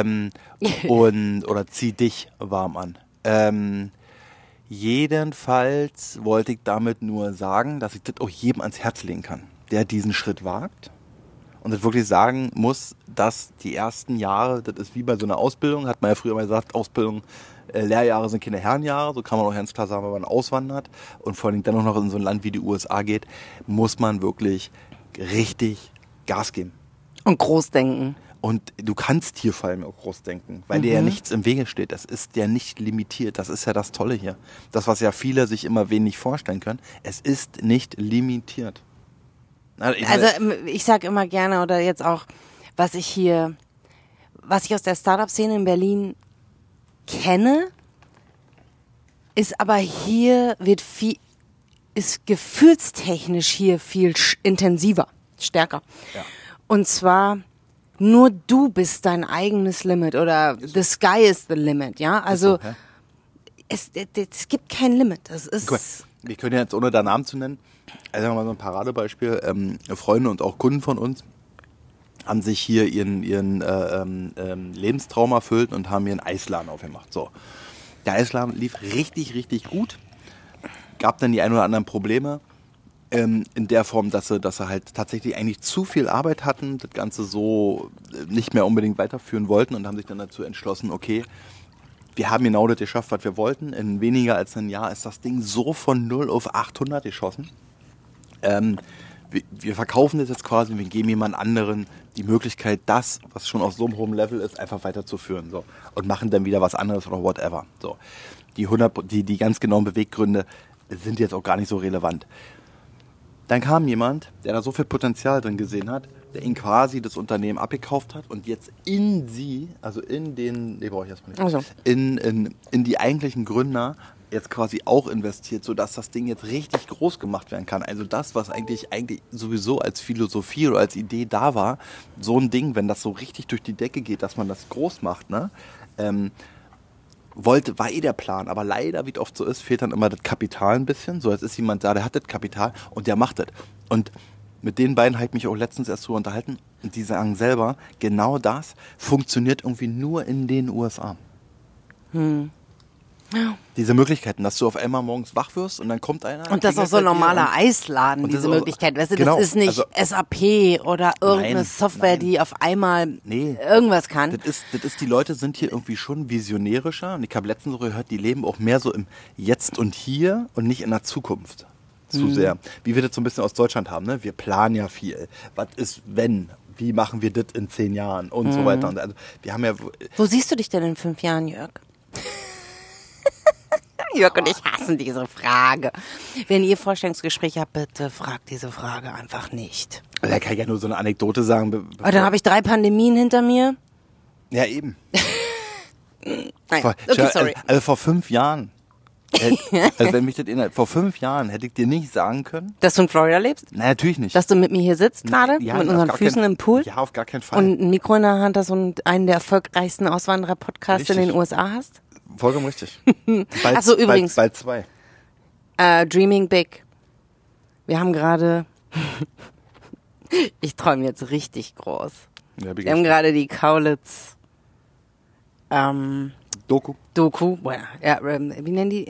Oder zieh dich warm an. Jedenfalls wollte ich damit nur sagen, dass ich das auch jedem ans Herz legen kann, der diesen Schritt wagt und das wirklich sagen muss, dass die ersten Jahre, das ist wie bei so einer Ausbildung, hat man ja früher mal gesagt, Ausbildung, Lehrjahre sind keine Herrenjahre, so kann man auch ganz klar sagen, wenn man auswandert und vor allem dann auch noch in so ein Land wie die USA geht, muss man wirklich richtig Gas geben. Und groß denken. Und du kannst hier vor allem auch groß denken, weil dir ja nichts im Wege steht. Das ist ja nicht limitiert. Das ist ja das Tolle hier. Das, was ja viele sich immer wenig vorstellen können. Es ist nicht limitiert. Also ich sage immer gerne, oder jetzt auch, was ich aus der Startup-Szene in Berlin kenne, ist aber hier ist gefühlstechnisch hier viel intensiver, stärker. Ja. Und zwar nur du bist dein eigenes Limit oder the sky is the limit, ja? Also so, es gibt kein Limit. Das ist. Guck mal, wir können jetzt, ohne da Namen zu nennen, also mal so ein Paradebeispiel, Freunde und auch Kunden von uns haben sich hier ihren Lebenstraum erfüllt und haben hier einen Eisladen aufgemacht. So. Der Eisladen lief richtig, richtig gut. Gab dann die ein oder anderen Probleme in der Form, dass sie halt tatsächlich eigentlich zu viel Arbeit hatten, das Ganze so nicht mehr unbedingt weiterführen wollten und haben sich dann dazu entschlossen, okay, wir haben genau das geschafft, was wir wollten. In weniger als einem Jahr ist das Ding so von 0 auf 800 geschossen. Wir verkaufen das jetzt quasi, wir geben jemand anderen die Möglichkeit, das, was schon auf so einem hohen Level ist, einfach weiterzuführen. So. Und machen dann wieder was anderes oder whatever. So. Die ganz genauen Beweggründe sind jetzt auch gar nicht so relevant. Dann kam jemand, der da so viel Potenzial drin gesehen hat, der ihn quasi das Unternehmen abgekauft hat und jetzt in die eigentlichen Gründer jetzt quasi auch investiert, sodass das Ding jetzt richtig groß gemacht werden kann. Also das, was eigentlich sowieso als Philosophie oder als Idee da war, so ein Ding, wenn das so richtig durch die Decke geht, dass man das groß macht, ne? War der Plan, aber leider, wie es oft so ist, fehlt dann immer das Kapital ein bisschen. So, jetzt ist jemand da, der hat das Kapital und der macht das. Und mit den beiden habe ich mich auch letztens erst so unterhalten und die sagen selber, genau das funktioniert irgendwie nur in den USA. Diese Möglichkeiten, dass du auf einmal morgens wach wirst und dann kommt einer. Und das ist auch so ein normaler Eisladen, diese Möglichkeit. Weißt du, genau, das ist nicht SAP oder irgendeine Software, die auf einmal irgendwas kann. Die Leute sind hier irgendwie schon visionärischer. Und ich habe letztens so gehört, die leben auch mehr so im Jetzt und Hier und nicht in der Zukunft. Zu sehr. Wie wir das so ein bisschen aus Deutschland haben, ne? Wir planen ja viel. Was ist, wenn? Wie machen wir das in 10 Jahren? Und so weiter. Und also, wir haben ja. Wo siehst du dich denn in 5 Jahren, Jörg? Jörg und ich hassen diese Frage. Wenn ihr Vorstellungsgespräche habt, bitte fragt diese Frage einfach nicht. Da kann ich ja nur so eine Anekdote sagen. Aber dann habe ich 3 Pandemien hinter mir. Ja, eben. Nein, okay, sorry. Also vor 5 Jahren. Also wenn mich das erinnert, vor 5 Jahren hätte ich dir nicht sagen können. Dass du in Florida lebst? Nein, natürlich nicht. Dass du mit mir hier sitzt gerade? Ja, mit unseren Füßen im Pool? Ja, auf gar keinen Fall. Und ein Mikro in der Hand hast und einen der erfolgreichsten Auswanderer-Podcasts in den USA hast? Vollkommen richtig. Achso, übrigens. Bald 2. Dreaming Big. Wir haben gerade... Ich träume jetzt richtig groß. Ja, Wir haben gerade die Kaulitz Doku. Ja, wie nennen die?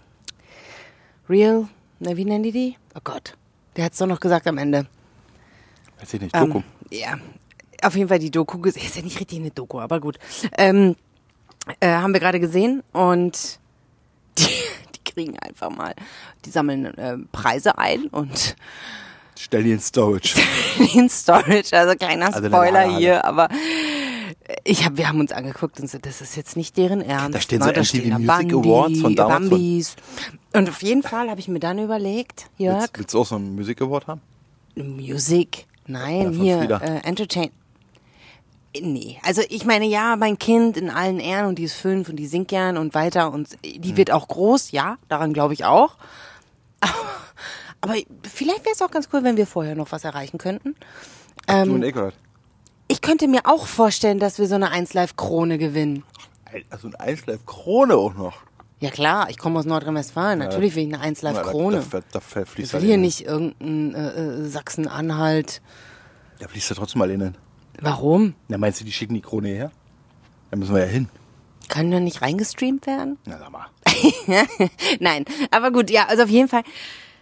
Real? Ne, wie nennen die? Oh Gott. Der hat es doch noch gesagt am Ende. Weiß ich nicht, Doku. Ja, auf jeden Fall die Doku gesehen. Ist ja nicht richtig eine Doku, aber gut. Haben wir gerade gesehen und die kriegen einfach mal, die sammeln Preise ein und Stell die in Storage. in Storage, also kleiner Also Spoiler hier, aber wir haben uns angeguckt und so, das ist jetzt nicht deren Ernst. Da stehen so da MTV stehen da Music Awards von damals. Bambis. Und auf jeden Fall habe ich mir dann überlegt, Jörg, Willst du auch so einen Music Award haben? Musik, nein, Ja, von hier, Frieda. Entertain. Nee, also ich meine, ja, mein Kind in allen Ehren und die ist 5 und die singt gern und weiter und die wird auch groß, ja, daran glaube ich auch. Aber vielleicht wäre es auch ganz cool, wenn wir vorher noch was erreichen könnten. Du und Eckert. Ich könnte mir auch vorstellen, dass wir so eine 1Live-Krone gewinnen. Also ein 1Live-Krone auch noch. Ja klar, ich komme aus Nordrhein-Westfalen, natürlich will ich eine 1Live-Krone. Da fließt Ich will hier nicht irgendein Sachsen-Anhalt. Da fließt ja trotzdem mal hin. Warum? Na, meinst du, die schicken die Krone her? Da müssen wir ja hin. Kann da nicht reingestreamt werden? Na, sag mal. Nein, aber gut, ja, also auf jeden Fall.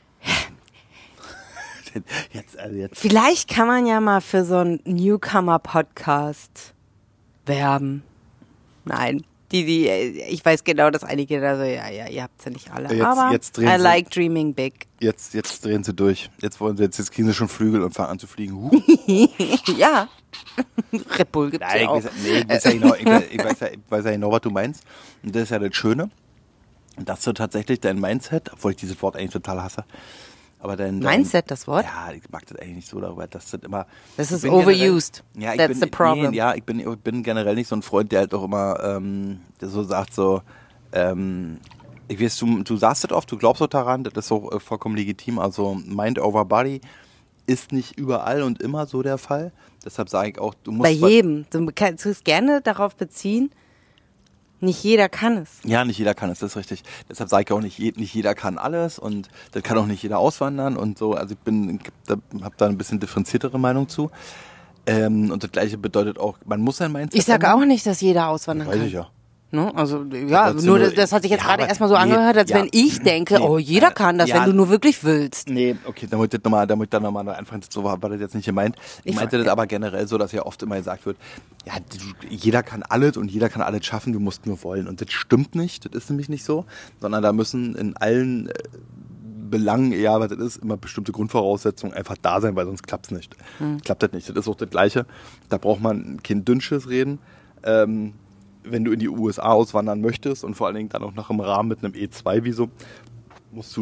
Jetzt. Vielleicht kann man ja mal für so einen Newcomer-Podcast werben. Nein, ich weiß genau, dass einige da so, ja, ihr habt's ja nicht alle. Aber jetzt drehen I sie- like dreaming big. Jetzt drehen sie durch. Jetzt kriegen sie schon Flügel und fangen an zu fliegen. Ja. Red Bull gibt's ja auch. Ich weiß ja genau, was du meinst. Und das ist ja das Schöne, dass du tatsächlich dein Mindset, obwohl ich dieses Wort eigentlich total hasse, aber dein Mindset, das Wort? Ja, ich mag das eigentlich nicht so darüber, dass das immer... Das ist ich bin overused. Generell, ja, That's the problem. Ich bin generell nicht so ein Freund, der halt auch immer der so sagt so, ich weiß, du sagst das oft, du glaubst auch daran, das ist auch vollkommen legitim, also Mind over Body ist nicht überall und immer so der Fall. Deshalb sage ich auch, du musst... Bei jedem. Du kannst es gerne darauf beziehen, nicht jeder kann es. Ja, nicht jeder kann es, das ist richtig. Deshalb sage ich auch nicht jeder kann alles und das kann auch nicht jeder auswandern und so. Also ich habe da ein bisschen differenziertere Meinung zu. Und das Gleiche bedeutet auch, man muss sein Mindset Ich sage auch nicht, dass jeder auswandern Weiß kann. ich ja. Ne? Also ja, Das nur nur- das hat sich jetzt ja, gerade aber erstmal so nee, angehört, als ja. wenn ich denke, Nee, oh, jeder kann das, ja. wenn du nur wirklich willst. Nee, okay, damit ich dann nochmal anfangen, so war das jetzt nicht gemeint. Ich meinte das aber generell so, dass ja oft immer gesagt wird, ja, jeder kann alles und jeder kann alles schaffen, du musst nur wollen. Und das stimmt nicht, das ist nämlich nicht so, sondern da müssen in allen Belangen, egal was das ist, immer bestimmte Grundvoraussetzungen einfach da sein, weil sonst klappt's nicht. Klappt das nicht. Das ist auch das Gleiche. Da braucht man kein Dünnschiss reden. Wenn du in die USA auswandern möchtest und vor allen Dingen dann auch noch im Rahmen mit einem E2-Visum, müssen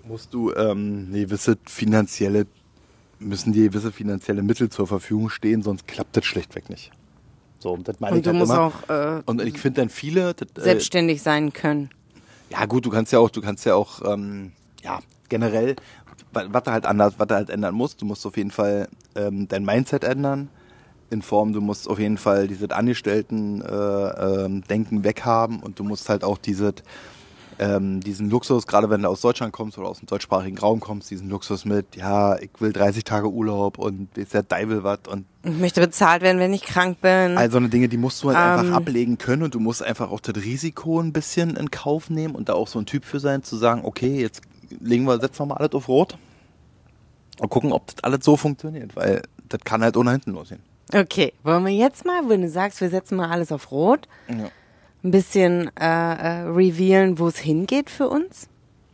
dir gewisse finanzielle Mittel zur Verfügung stehen, sonst klappt das schlechtweg nicht. So, und das meine Und ich du halt musst immer. auch Und ich finde dann viele... selbstständig sein können. Ja gut, du kannst ja auch generell, was du halt ändern musst, du musst auf jeden Fall dein Mindset ändern, in Form, du musst auf jeden Fall dieses Angestellten-Denken weghaben und du musst halt auch diesen Luxus, gerade wenn du aus Deutschland kommst oder aus dem deutschsprachigen Raum kommst, diesen Luxus mit, ja, ich will 30 Tage Urlaub und ist der Deibel was und Ich möchte bezahlt werden, wenn ich krank bin. all so eine Dinge, die musst du halt einfach ablegen können und du musst einfach auch das Risiko ein bisschen in Kauf nehmen und da auch so ein Typ für sein, zu sagen, okay, jetzt setzen wir mal alles auf Rot und gucken, ob das alles so funktioniert, weil das kann halt ohne hinten losgehen. Okay, wollen wir jetzt mal, wenn du sagst, wir setzen mal alles auf Rot, Ja. ein bisschen revealen, wo es hingeht für uns?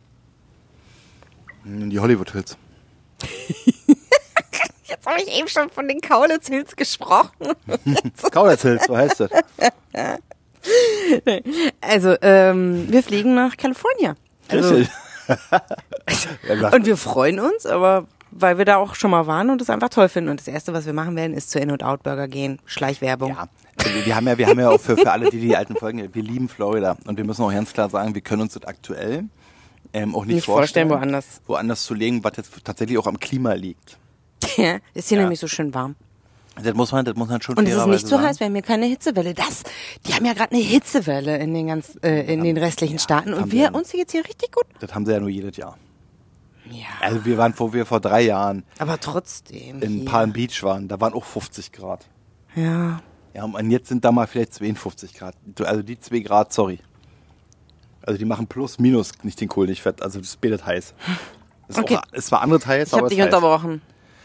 In die Hollywood Hills. Jetzt habe ich eben schon von den Kaulitz Hills gesprochen. Kaulitz Hills, so heißt das. Also, wir fliegen nach Kalifornien. Also, Richtig. und wir freuen uns, aber weil wir da auch schon mal waren und es einfach toll finden. Und das Erste, was wir machen werden, ist zu In-N-Out Burger gehen. Schleichwerbung. Ja, wir haben ja auch für alle, die alten Folgen, wir lieben Florida und wir müssen auch ganz klar sagen, wir können uns das aktuell auch nicht vorstellen, woanders zu legen, was jetzt tatsächlich auch am Klima liegt. Ja, ist hier Ja. nämlich so schön warm. Das muss man schon Und es ist fairerweise nicht so sagen. heiß, wir haben hier keine Hitzewelle. Die haben ja gerade eine Hitzewelle in den den restlichen Staaten. haben Und wir. uns geht's hier richtig gut. Das haben sie ja nur jedes Jahr. Ja, Also wir waren vor 3 Jahren aber trotzdem. in hier. Palm Beach waren, da waren auch 50 Grad. Ja. Ja, und jetzt sind da mal vielleicht 52 Grad. Also die 2 Grad, sorry. Also die machen plus, minus nicht den Kohl nicht fett. Also das betet heiß. Ist Okay. auch, es war andere heiß, Ich aber habe es dich ist heiß. unterbrochen.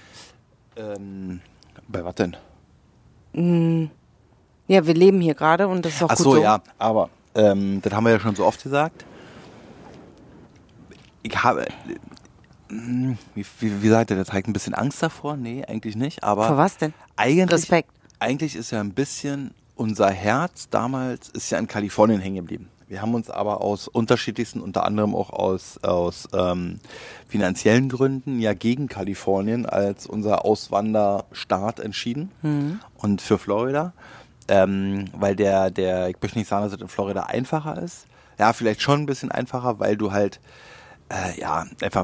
Bei was denn? Ja, wir leben hier gerade und das ist auch Ach gut so, so. ja, aber das haben wir ja schon so oft gesagt. Ich habe, wie sagt der Teig, ein bisschen Angst davor? Nee, eigentlich nicht, aber Vor was denn? eigentlich, Respekt. eigentlich ist ja ein bisschen, unser Herz damals ist ja in Kalifornien hängen geblieben. Wir haben uns aber aus unterschiedlichsten, unter anderem auch aus finanziellen Gründen, ja gegen Kalifornien als unser Auswanderstaat entschieden und für Florida, weil ich möchte nicht sagen, dass es in Florida einfacher ist. Ja, vielleicht schon ein bisschen einfacher, weil du halt einfach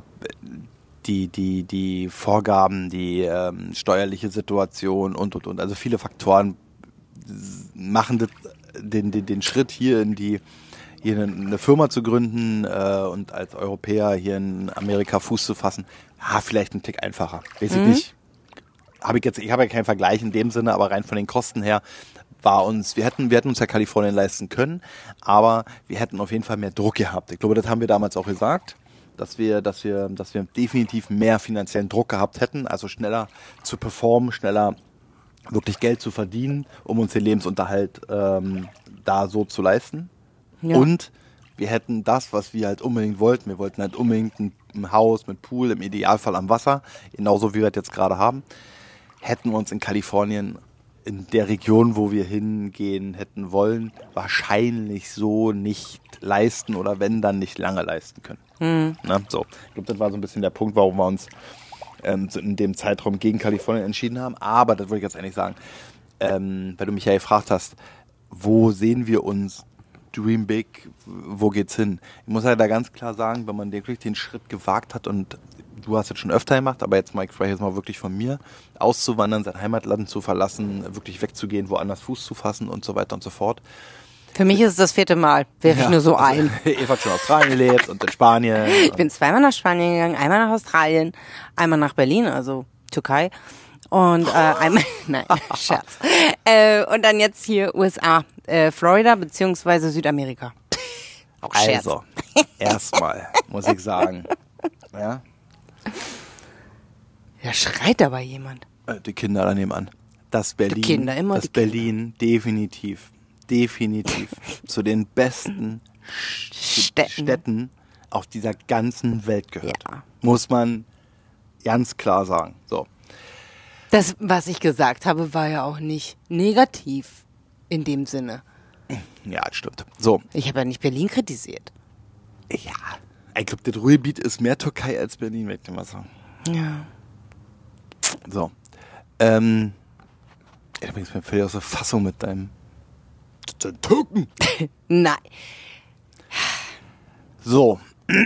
die Vorgaben, die steuerliche Situation und. Also viele Faktoren machen den Schritt hier hier eine Firma zu gründen und als Europäer hier in Amerika Fuß zu fassen, ja, vielleicht ein Tick einfacher. Weiß ich nicht. Ich habe ja keinen Vergleich in dem Sinne, aber rein von den Kosten her wir hätten uns ja Kalifornien leisten können, aber wir hätten auf jeden Fall mehr Druck gehabt. Ich glaube, das haben wir damals auch gesagt, dass wir definitiv mehr finanziellen Druck gehabt hätten, also schneller zu performen, schneller wirklich Geld zu verdienen, um uns den Lebensunterhalt da so zu leisten. Ja. Und wir hätten das, was wir halt unbedingt wollten. Wir wollten halt unbedingt ein Haus mit Pool, im Idealfall am Wasser, genauso wie wir das jetzt gerade haben. Hätten wir uns in Kalifornien, in der Region, wo wir hingehen hätten wollen, wahrscheinlich so nicht leisten oder wenn, dann nicht lange leisten können. Na, so. Ich glaube, das war so ein bisschen der Punkt, warum wir uns in dem Zeitraum gegen Kalifornien entschieden haben. Aber, das wollte ich jetzt eigentlich sagen, weil du mich ja gefragt hast, wo sehen wir uns, Dream Big, wo geht's hin? Ich muss halt da ganz klar sagen, wenn man wirklich den Schritt gewagt hat und du hast es schon öfter gemacht, aber jetzt mal, ich spreche jetzt mal wirklich von mir, auszuwandern, sein Heimatland zu verlassen, wirklich wegzugehen, woanders Fuß zu fassen und so weiter und so fort. Für mich ist es das 4. Mal. Werfe ich nur so ein. Eva hat schon in Australien gelebt und in Spanien. Ich bin 2-mal nach Spanien gegangen, einmal nach Australien, einmal nach Berlin, also Türkei. Und einmal, nein, Scherz. Und dann jetzt hier USA, Florida beziehungsweise Südamerika. Auch Scherz. Also, erstmal muss ich sagen, ja, Ja, schreit aber jemand. die Kinder da nebenan, dass Berlin, Kinder, immer dass die Kinder. Berlin definitiv zu den besten Städten auf dieser ganzen Welt gehört. Ja. Muss man ganz klar sagen. So. Das, was ich gesagt habe, war ja auch nicht negativ in dem Sinne. Ja, das stimmt. So. Ich habe ja nicht Berlin kritisiert. Ja. Ich glaube, das Ruhrgebiet ist mehr Türkei als Berlin, möchte ich mal sagen. Ja. So. Du bringst mir völlig aus der Fassung mit deinem Türken. Nein. So.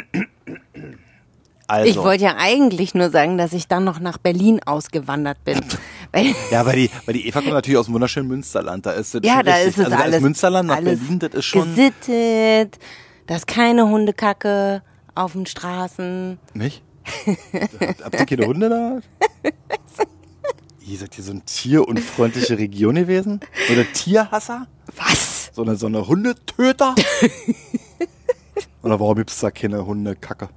Also. Ich wollte ja eigentlich nur sagen, dass ich dann noch nach Berlin ausgewandert bin. Ja, weil die Eva kommt natürlich aus dem wunderschönen Münsterland. Da ist das Ja, schon da richtig. ist es Also da alles. ist Münsterland nach alles Berlin, das ist schon. gesittet. Da ist keine Hundekacke auf den Straßen. Nicht? Habt ihr keine Hunde da? Ihr seid hier so eine tierunfreundliche Region gewesen? So eine Tierhasser? Was? So eine Hundetöter? Oder warum gibt's da keine Hundekacke?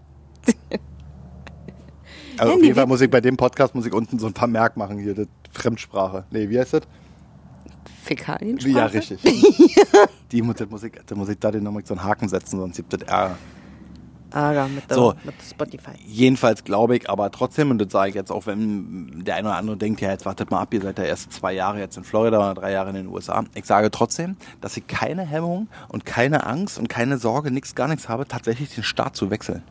Also auf jeden Fall muss ich bei dem Podcast unten so ein Vermerk machen hier, das Fremdsprache. Nee, wie heißt das? Fäkaliensprache? Ja, richtig. Das muss ich da den nochmal so einen Haken setzen, sonst gibt es Ärger. Ärger mit Spotify. Jedenfalls glaube ich, aber trotzdem, und das sage ich jetzt auch, wenn der eine oder andere denkt, ja, jetzt wartet mal ab, ihr seid ja erst 2 Jahre jetzt in Florida oder 3 Jahre in den USA. Ich sage trotzdem, dass ich keine Hemmung und keine Angst und keine Sorge, gar nichts habe, tatsächlich den Staat zu wechseln.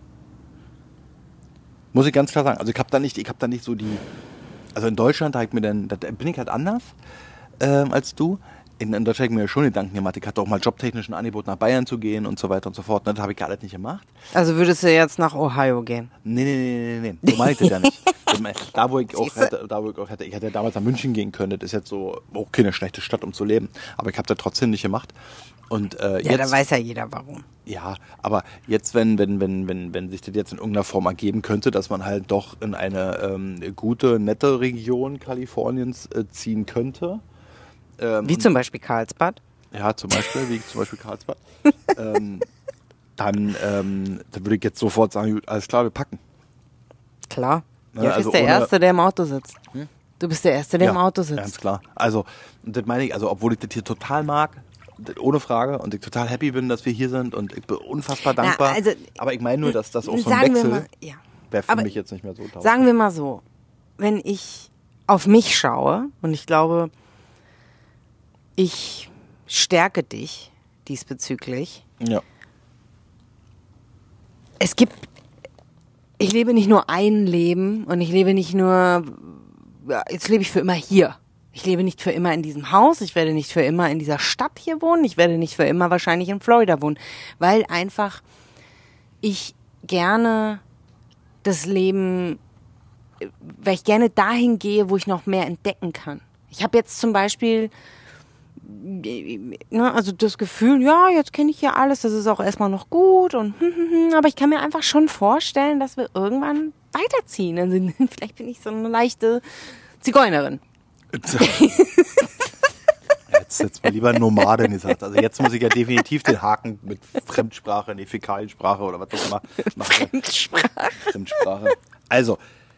Muss ich ganz klar sagen. Also ich habe da nicht so also in Deutschland, da bin ich halt anders als du. In Deutschland habe ich mir schon Gedanken gemacht. Ich hatte auch mal jobtechnisch ein Angebot, nach Bayern zu gehen und so weiter und so fort. Das habe ich alles nicht gemacht. Also würdest du jetzt nach Ohio gehen? Nee. So meine ich das ja nicht. Da, wo ich auch hätte, ich hätte damals nach München gehen können. Das ist jetzt so auch keine schlechte Stadt, um zu leben. Aber ich habe das trotzdem nicht gemacht. Und Ja, jetzt, da weiß ja jeder warum. ja, aber jetzt, wenn sich das jetzt in irgendeiner Form ergeben könnte, dass man halt doch in eine gute, nette Region Kaliforniens ziehen könnte. Wie zum Beispiel Karlsbad. Ja, zum Beispiel Karlsbad. Dann würde ich jetzt sofort sagen, gut, alles klar, wir packen. Klar. Ja, Jörg also ist der ohne- Erste, der im Auto sitzt. Du bist der Erste, der im Auto sitzt. Ganz klar. Also, und das meine ich, also obwohl ich das hier total mag, das ohne Frage, und ich total happy bin, dass wir hier sind und ich bin unfassbar dankbar. also, aber ich meine nur, dass das auch so ein sagen wir Wechsel mal, ja. wäre für Aber mich jetzt nicht mehr so tauglich. Sagen wir mal so, wenn ich auf mich schaue und ich glaube, ich stärke dich diesbezüglich. Ja. Ich lebe nicht nur ein Leben und ich lebe nicht nur, ja, jetzt lebe ich für immer hier. Ich lebe nicht für immer in diesem Haus, ich werde nicht für immer in dieser Stadt hier wohnen, ich werde nicht für immer wahrscheinlich in Florida wohnen, weil einfach ich gerne das Leben, weil ich gerne dahin gehe, wo ich noch mehr entdecken kann. Ich habe jetzt zum Beispiel also das Gefühl, ja, jetzt kenne ich hier alles, das ist auch erstmal noch gut und aber ich kann mir einfach schon vorstellen, dass wir irgendwann weiterziehen. Also, vielleicht bin ich so eine leichte Zigeunerin. Jetzt mal lieber Nomadin gesagt. Also jetzt muss ich ja definitiv den Haken mit Fremdsprache, nee, Fäkaliensprache oder was auch immer machen. Fremdsprache. Also,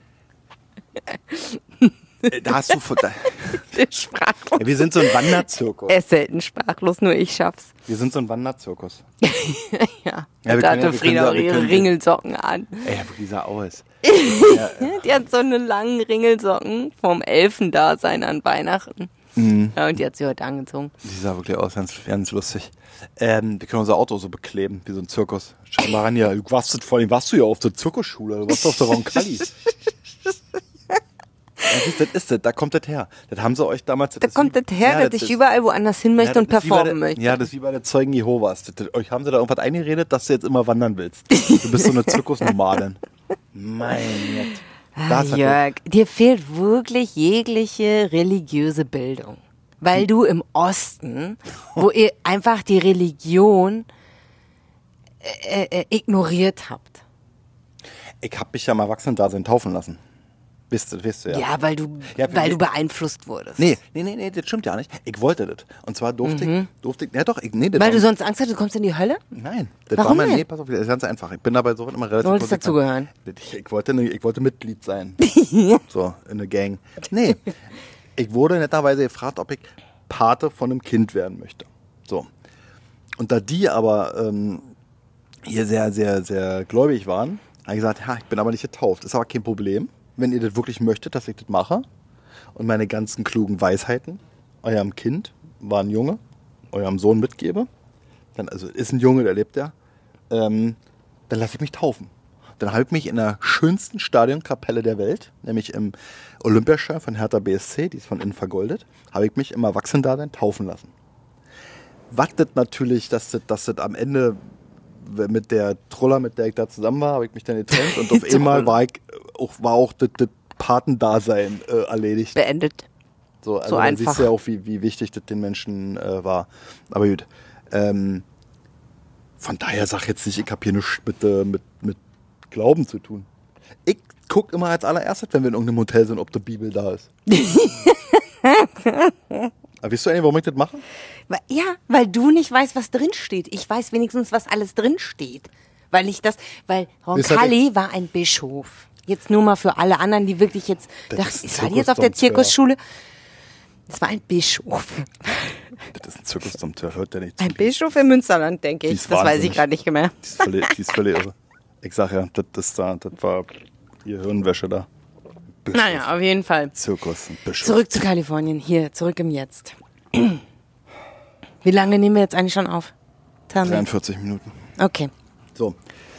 da hast du... Sprachlos. Ja, wir sind so ein Wanderzirkus. Er ist selten sprachlos, nur ich schaff's. Wir sind so ein Wanderzirkus. Ja, Ja, da wir können hatte ja- wir Frieda können- auch wir ihre können- Ringelsocken an. Ey, wie sah aus? Die hat so eine langen Ringelsocken vom Elfendasein an Weihnachten. Ja, und die hat sie heute angezogen. Die sah wirklich aus, ganz lustig. Wir können unser Auto so bekleben, wie so ein Zirkus. Schau mal ran hier. Vor allem warst du ja auf der Zirkusschule. Du warst auf der Roncalli. Das ist das, da kommt das her. Das haben sie euch damals... Da kommt das her, dass ich überall woanders hin möchte und performen möchte. Ja, das ist wie bei der Zeugen Jehovas. Euch haben sie da irgendwas eingeredet, dass du jetzt immer wandern willst. Du bist so eine Zirkusnomadin. Mein Gott. Das hat- Jörg, dir fehlt wirklich jegliche religiöse Bildung. Weil du im Osten, wo ihr einfach die Religion ignoriert habt. Ich hab mich ja im Erwachsenen-Dasein taufen lassen. Wisst du ja. Ja, weil du beeinflusst wurdest. Nee, das stimmt ja nicht. Ich wollte das. Und zwar durfte ich, ja doch, das Weil war- du sonst Angst hattest, du kommst in die Hölle? Nein, das Warum war denn? nee, pass auf, das ist ganz einfach. Ich bin dabei so immer relativ Du wolltest konsequent. dazugehören. Ich wollte Mitglied sein. So, in der Gang. Nee, ich wurde netterweise gefragt, ob ich Pate von einem Kind werden möchte. So. Und da die aber hier sehr, sehr, sehr gläubig waren, habe ich gesagt, ja, ich bin aber nicht getauft. Ist aber kein Problem, wenn ihr das wirklich möchtet, dass ich das mache. Und meine ganzen klugen Weisheiten eurem Kind, war ein Junge, eurem Sohn mitgebe. Dann, also ist ein Junge, der lebt ja. Dann lasse ich mich taufen. Dann habe ich mich in der schönsten Stadionkapelle der Welt, nämlich im Olympiastadion von Hertha BSC, die ist von innen vergoldet, habe ich mich im Erwachsenendasein taufen lassen. Was das natürlich, dass das am Ende mit der Troller, mit der ich da zusammen war, habe ich mich dann getrennt und auf einmal war auch das Patendasein erledigt. Beendet. So, also So dann einfach. siehst du ja auch, wie wichtig das den Menschen war. Aber gut. Von daher sag jetzt nicht, ich habe hier nichts mit Glauben zu tun. Ich guck immer als allererstes, wenn wir in irgendeinem Hotel sind, ob die Bibel da ist. Aber weißt du eigentlich, warum ich das mache? Ja, weil du nicht weißt, was drin steht. Ich weiß wenigstens, was alles drin steht. Weil Roncalli war ein Bischof. Jetzt nur mal für alle anderen, die wirklich jetzt Das dachten, ist ich war die jetzt auf der Zirkusdompteur. Zirkusschule. Es war ein Bischof. Das ist ein Zirkusdompteur, hört der nicht zu. Ein Bischof im Münsterland, denke Die ich. ist Das weiß ich wahnsinnig. gerade nicht mehr. Die ist völlig irre. Ich sag ja, das war hier Hirnwäsche da. Bischof. Naja, auf jeden Fall. Zirkus, ein Bischof. Zurück zu Kalifornien. Hier, zurück im Jetzt. Wie lange nehmen wir jetzt eigentlich schon auf? Tell me. 43 Minuten. Okay. So.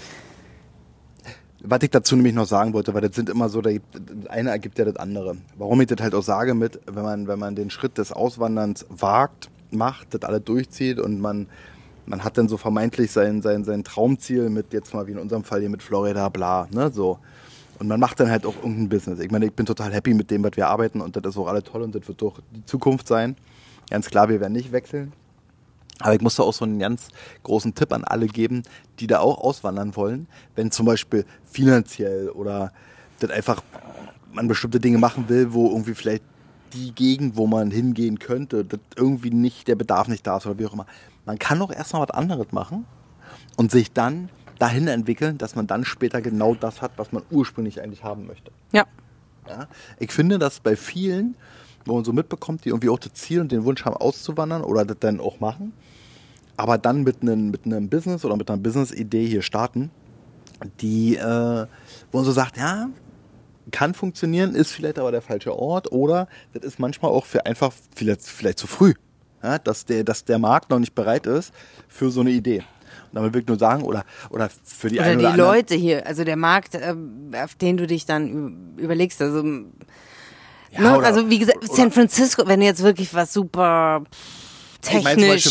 Was ich dazu nämlich noch sagen wollte, weil das sind immer so, das eine ergibt ja das andere. Warum ich das halt auch sage wenn man den Schritt des Auswanderns wagt, macht, das alle durchzieht und man hat dann so vermeintlich sein Traumziel mit, jetzt mal wie in unserem Fall hier mit Florida, bla, ne, so. Und man macht dann halt auch irgendein Business. Ich meine, ich bin total happy mit dem, was wir arbeiten und das ist auch alles toll und das wird doch die Zukunft sein. Ganz klar, wir werden nicht wechseln. Aber ich muss da auch so einen ganz großen Tipp an alle geben, die da auch auswandern wollen, wenn zum Beispiel finanziell oder das einfach man bestimmte Dinge machen will, wo irgendwie vielleicht die Gegend, wo man hingehen könnte, das irgendwie nicht, der Bedarf nicht da ist oder wie auch immer. Man kann auch erstmal was anderes machen und sich dann dahin entwickeln, dass man dann später genau das hat, was man ursprünglich eigentlich haben möchte. Ja. Ja? Ich finde, dass bei vielen, wo man so mitbekommt, die irgendwie auch das Ziel und den Wunsch haben, auszuwandern oder das dann auch machen, aber dann mit einem Business oder mit einer Business-Idee hier starten, die, wo man so sagt, ja, kann funktionieren, ist vielleicht aber der falsche Ort oder das ist manchmal auch für einfach vielleicht zu früh, ja, dass der Markt noch nicht bereit ist für so eine Idee. Und damit will ich nur sagen, oder für die einen oder anderen. Oder die Leute hier, also der Markt, auf den du dich dann überlegst, also Ja, ne? oder, also wie gesagt, San Francisco, wenn du jetzt wirklich was super technisch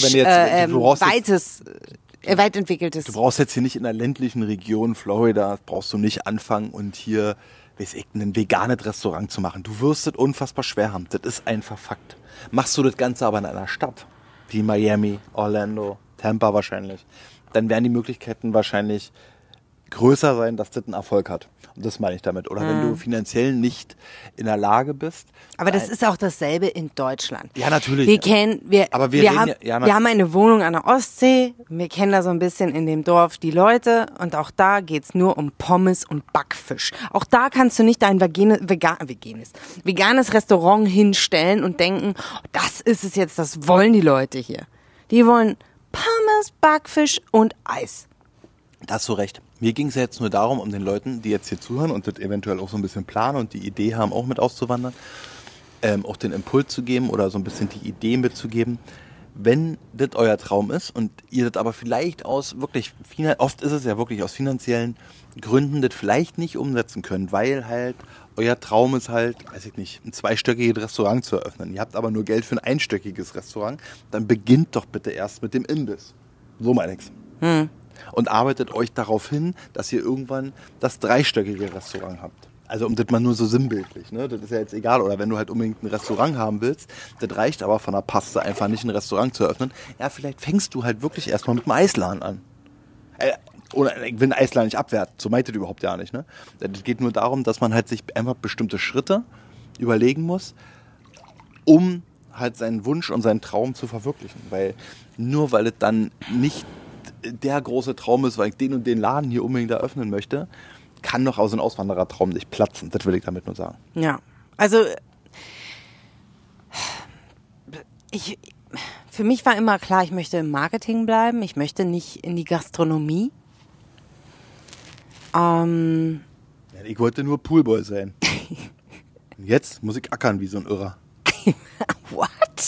weit entwickeltes. Du brauchst jetzt hier nicht in der ländlichen Region Florida, brauchst du nicht anfangen und hier, weiß ich, ein veganes Restaurant zu machen. Du wirst es unfassbar schwer haben. Das ist einfach Fakt. Machst du das Ganze aber in einer Stadt, wie Miami, Orlando, Tampa wahrscheinlich, dann werden die Möglichkeiten wahrscheinlich größer sein, dass das einen Erfolg hat. Und das meine ich damit. Oder wenn du finanziell nicht in der Lage bist. Aber das ist auch dasselbe in Deutschland. Ja, natürlich. Wir haben eine Wohnung an der Ostsee. Wir kennen da so ein bisschen in dem Dorf die Leute. Und auch da geht's nur um Pommes und Backfisch. Auch da kannst du nicht dein veganes Restaurant hinstellen und denken, das ist es jetzt, das wollen die Leute hier. Die wollen Pommes, Backfisch und Eis. Da hast du recht. Mir ging es ja jetzt nur darum, um den Leuten, die jetzt hier zuhören und das eventuell auch so ein bisschen planen und die Idee haben, auch mit auszuwandern, auch den Impuls zu geben oder so ein bisschen die Idee mitzugeben, wenn das euer Traum ist und ihr das aber vielleicht aus wirklich, oft ist es ja wirklich aus finanziellen Gründen das vielleicht nicht umsetzen könnt, weil halt euer Traum ist halt, weiß ich nicht, ein zweistöckiges Restaurant zu eröffnen. Ihr habt aber nur Geld für ein einstöckiges Restaurant, dann beginnt doch bitte erst mit dem Imbiss. So meine ich's. Und arbeitet euch darauf hin, dass ihr irgendwann das dreistöckige Restaurant habt. Also um das mal nur so sinnbildlich, ne? Das ist ja jetzt egal. Oder wenn du halt unbedingt ein Restaurant haben willst, das reicht aber von der Paste einfach nicht, ein Restaurant zu eröffnen. Ja, vielleicht fängst du halt wirklich erstmal mit einem Eisladen an. Oder ich will einen Eisladen nicht abwerten, so meint das überhaupt ja nicht, ne? Es geht nur darum, dass man halt sich einfach bestimmte Schritte überlegen muss, um halt seinen Wunsch und seinen Traum zu verwirklichen. Weil nur weil es dann nicht der große Traum ist, weil ich den und den Laden hier unbedingt eröffnen möchte, kann doch aus einem Auswanderertraum nicht platzen. Das will ich damit nur sagen. Ja, also für mich war immer klar, ich möchte im Marketing bleiben. Ich möchte nicht in die Gastronomie. Ich wollte nur Poolboy sein. Jetzt muss ich ackern wie so ein Irrer. What?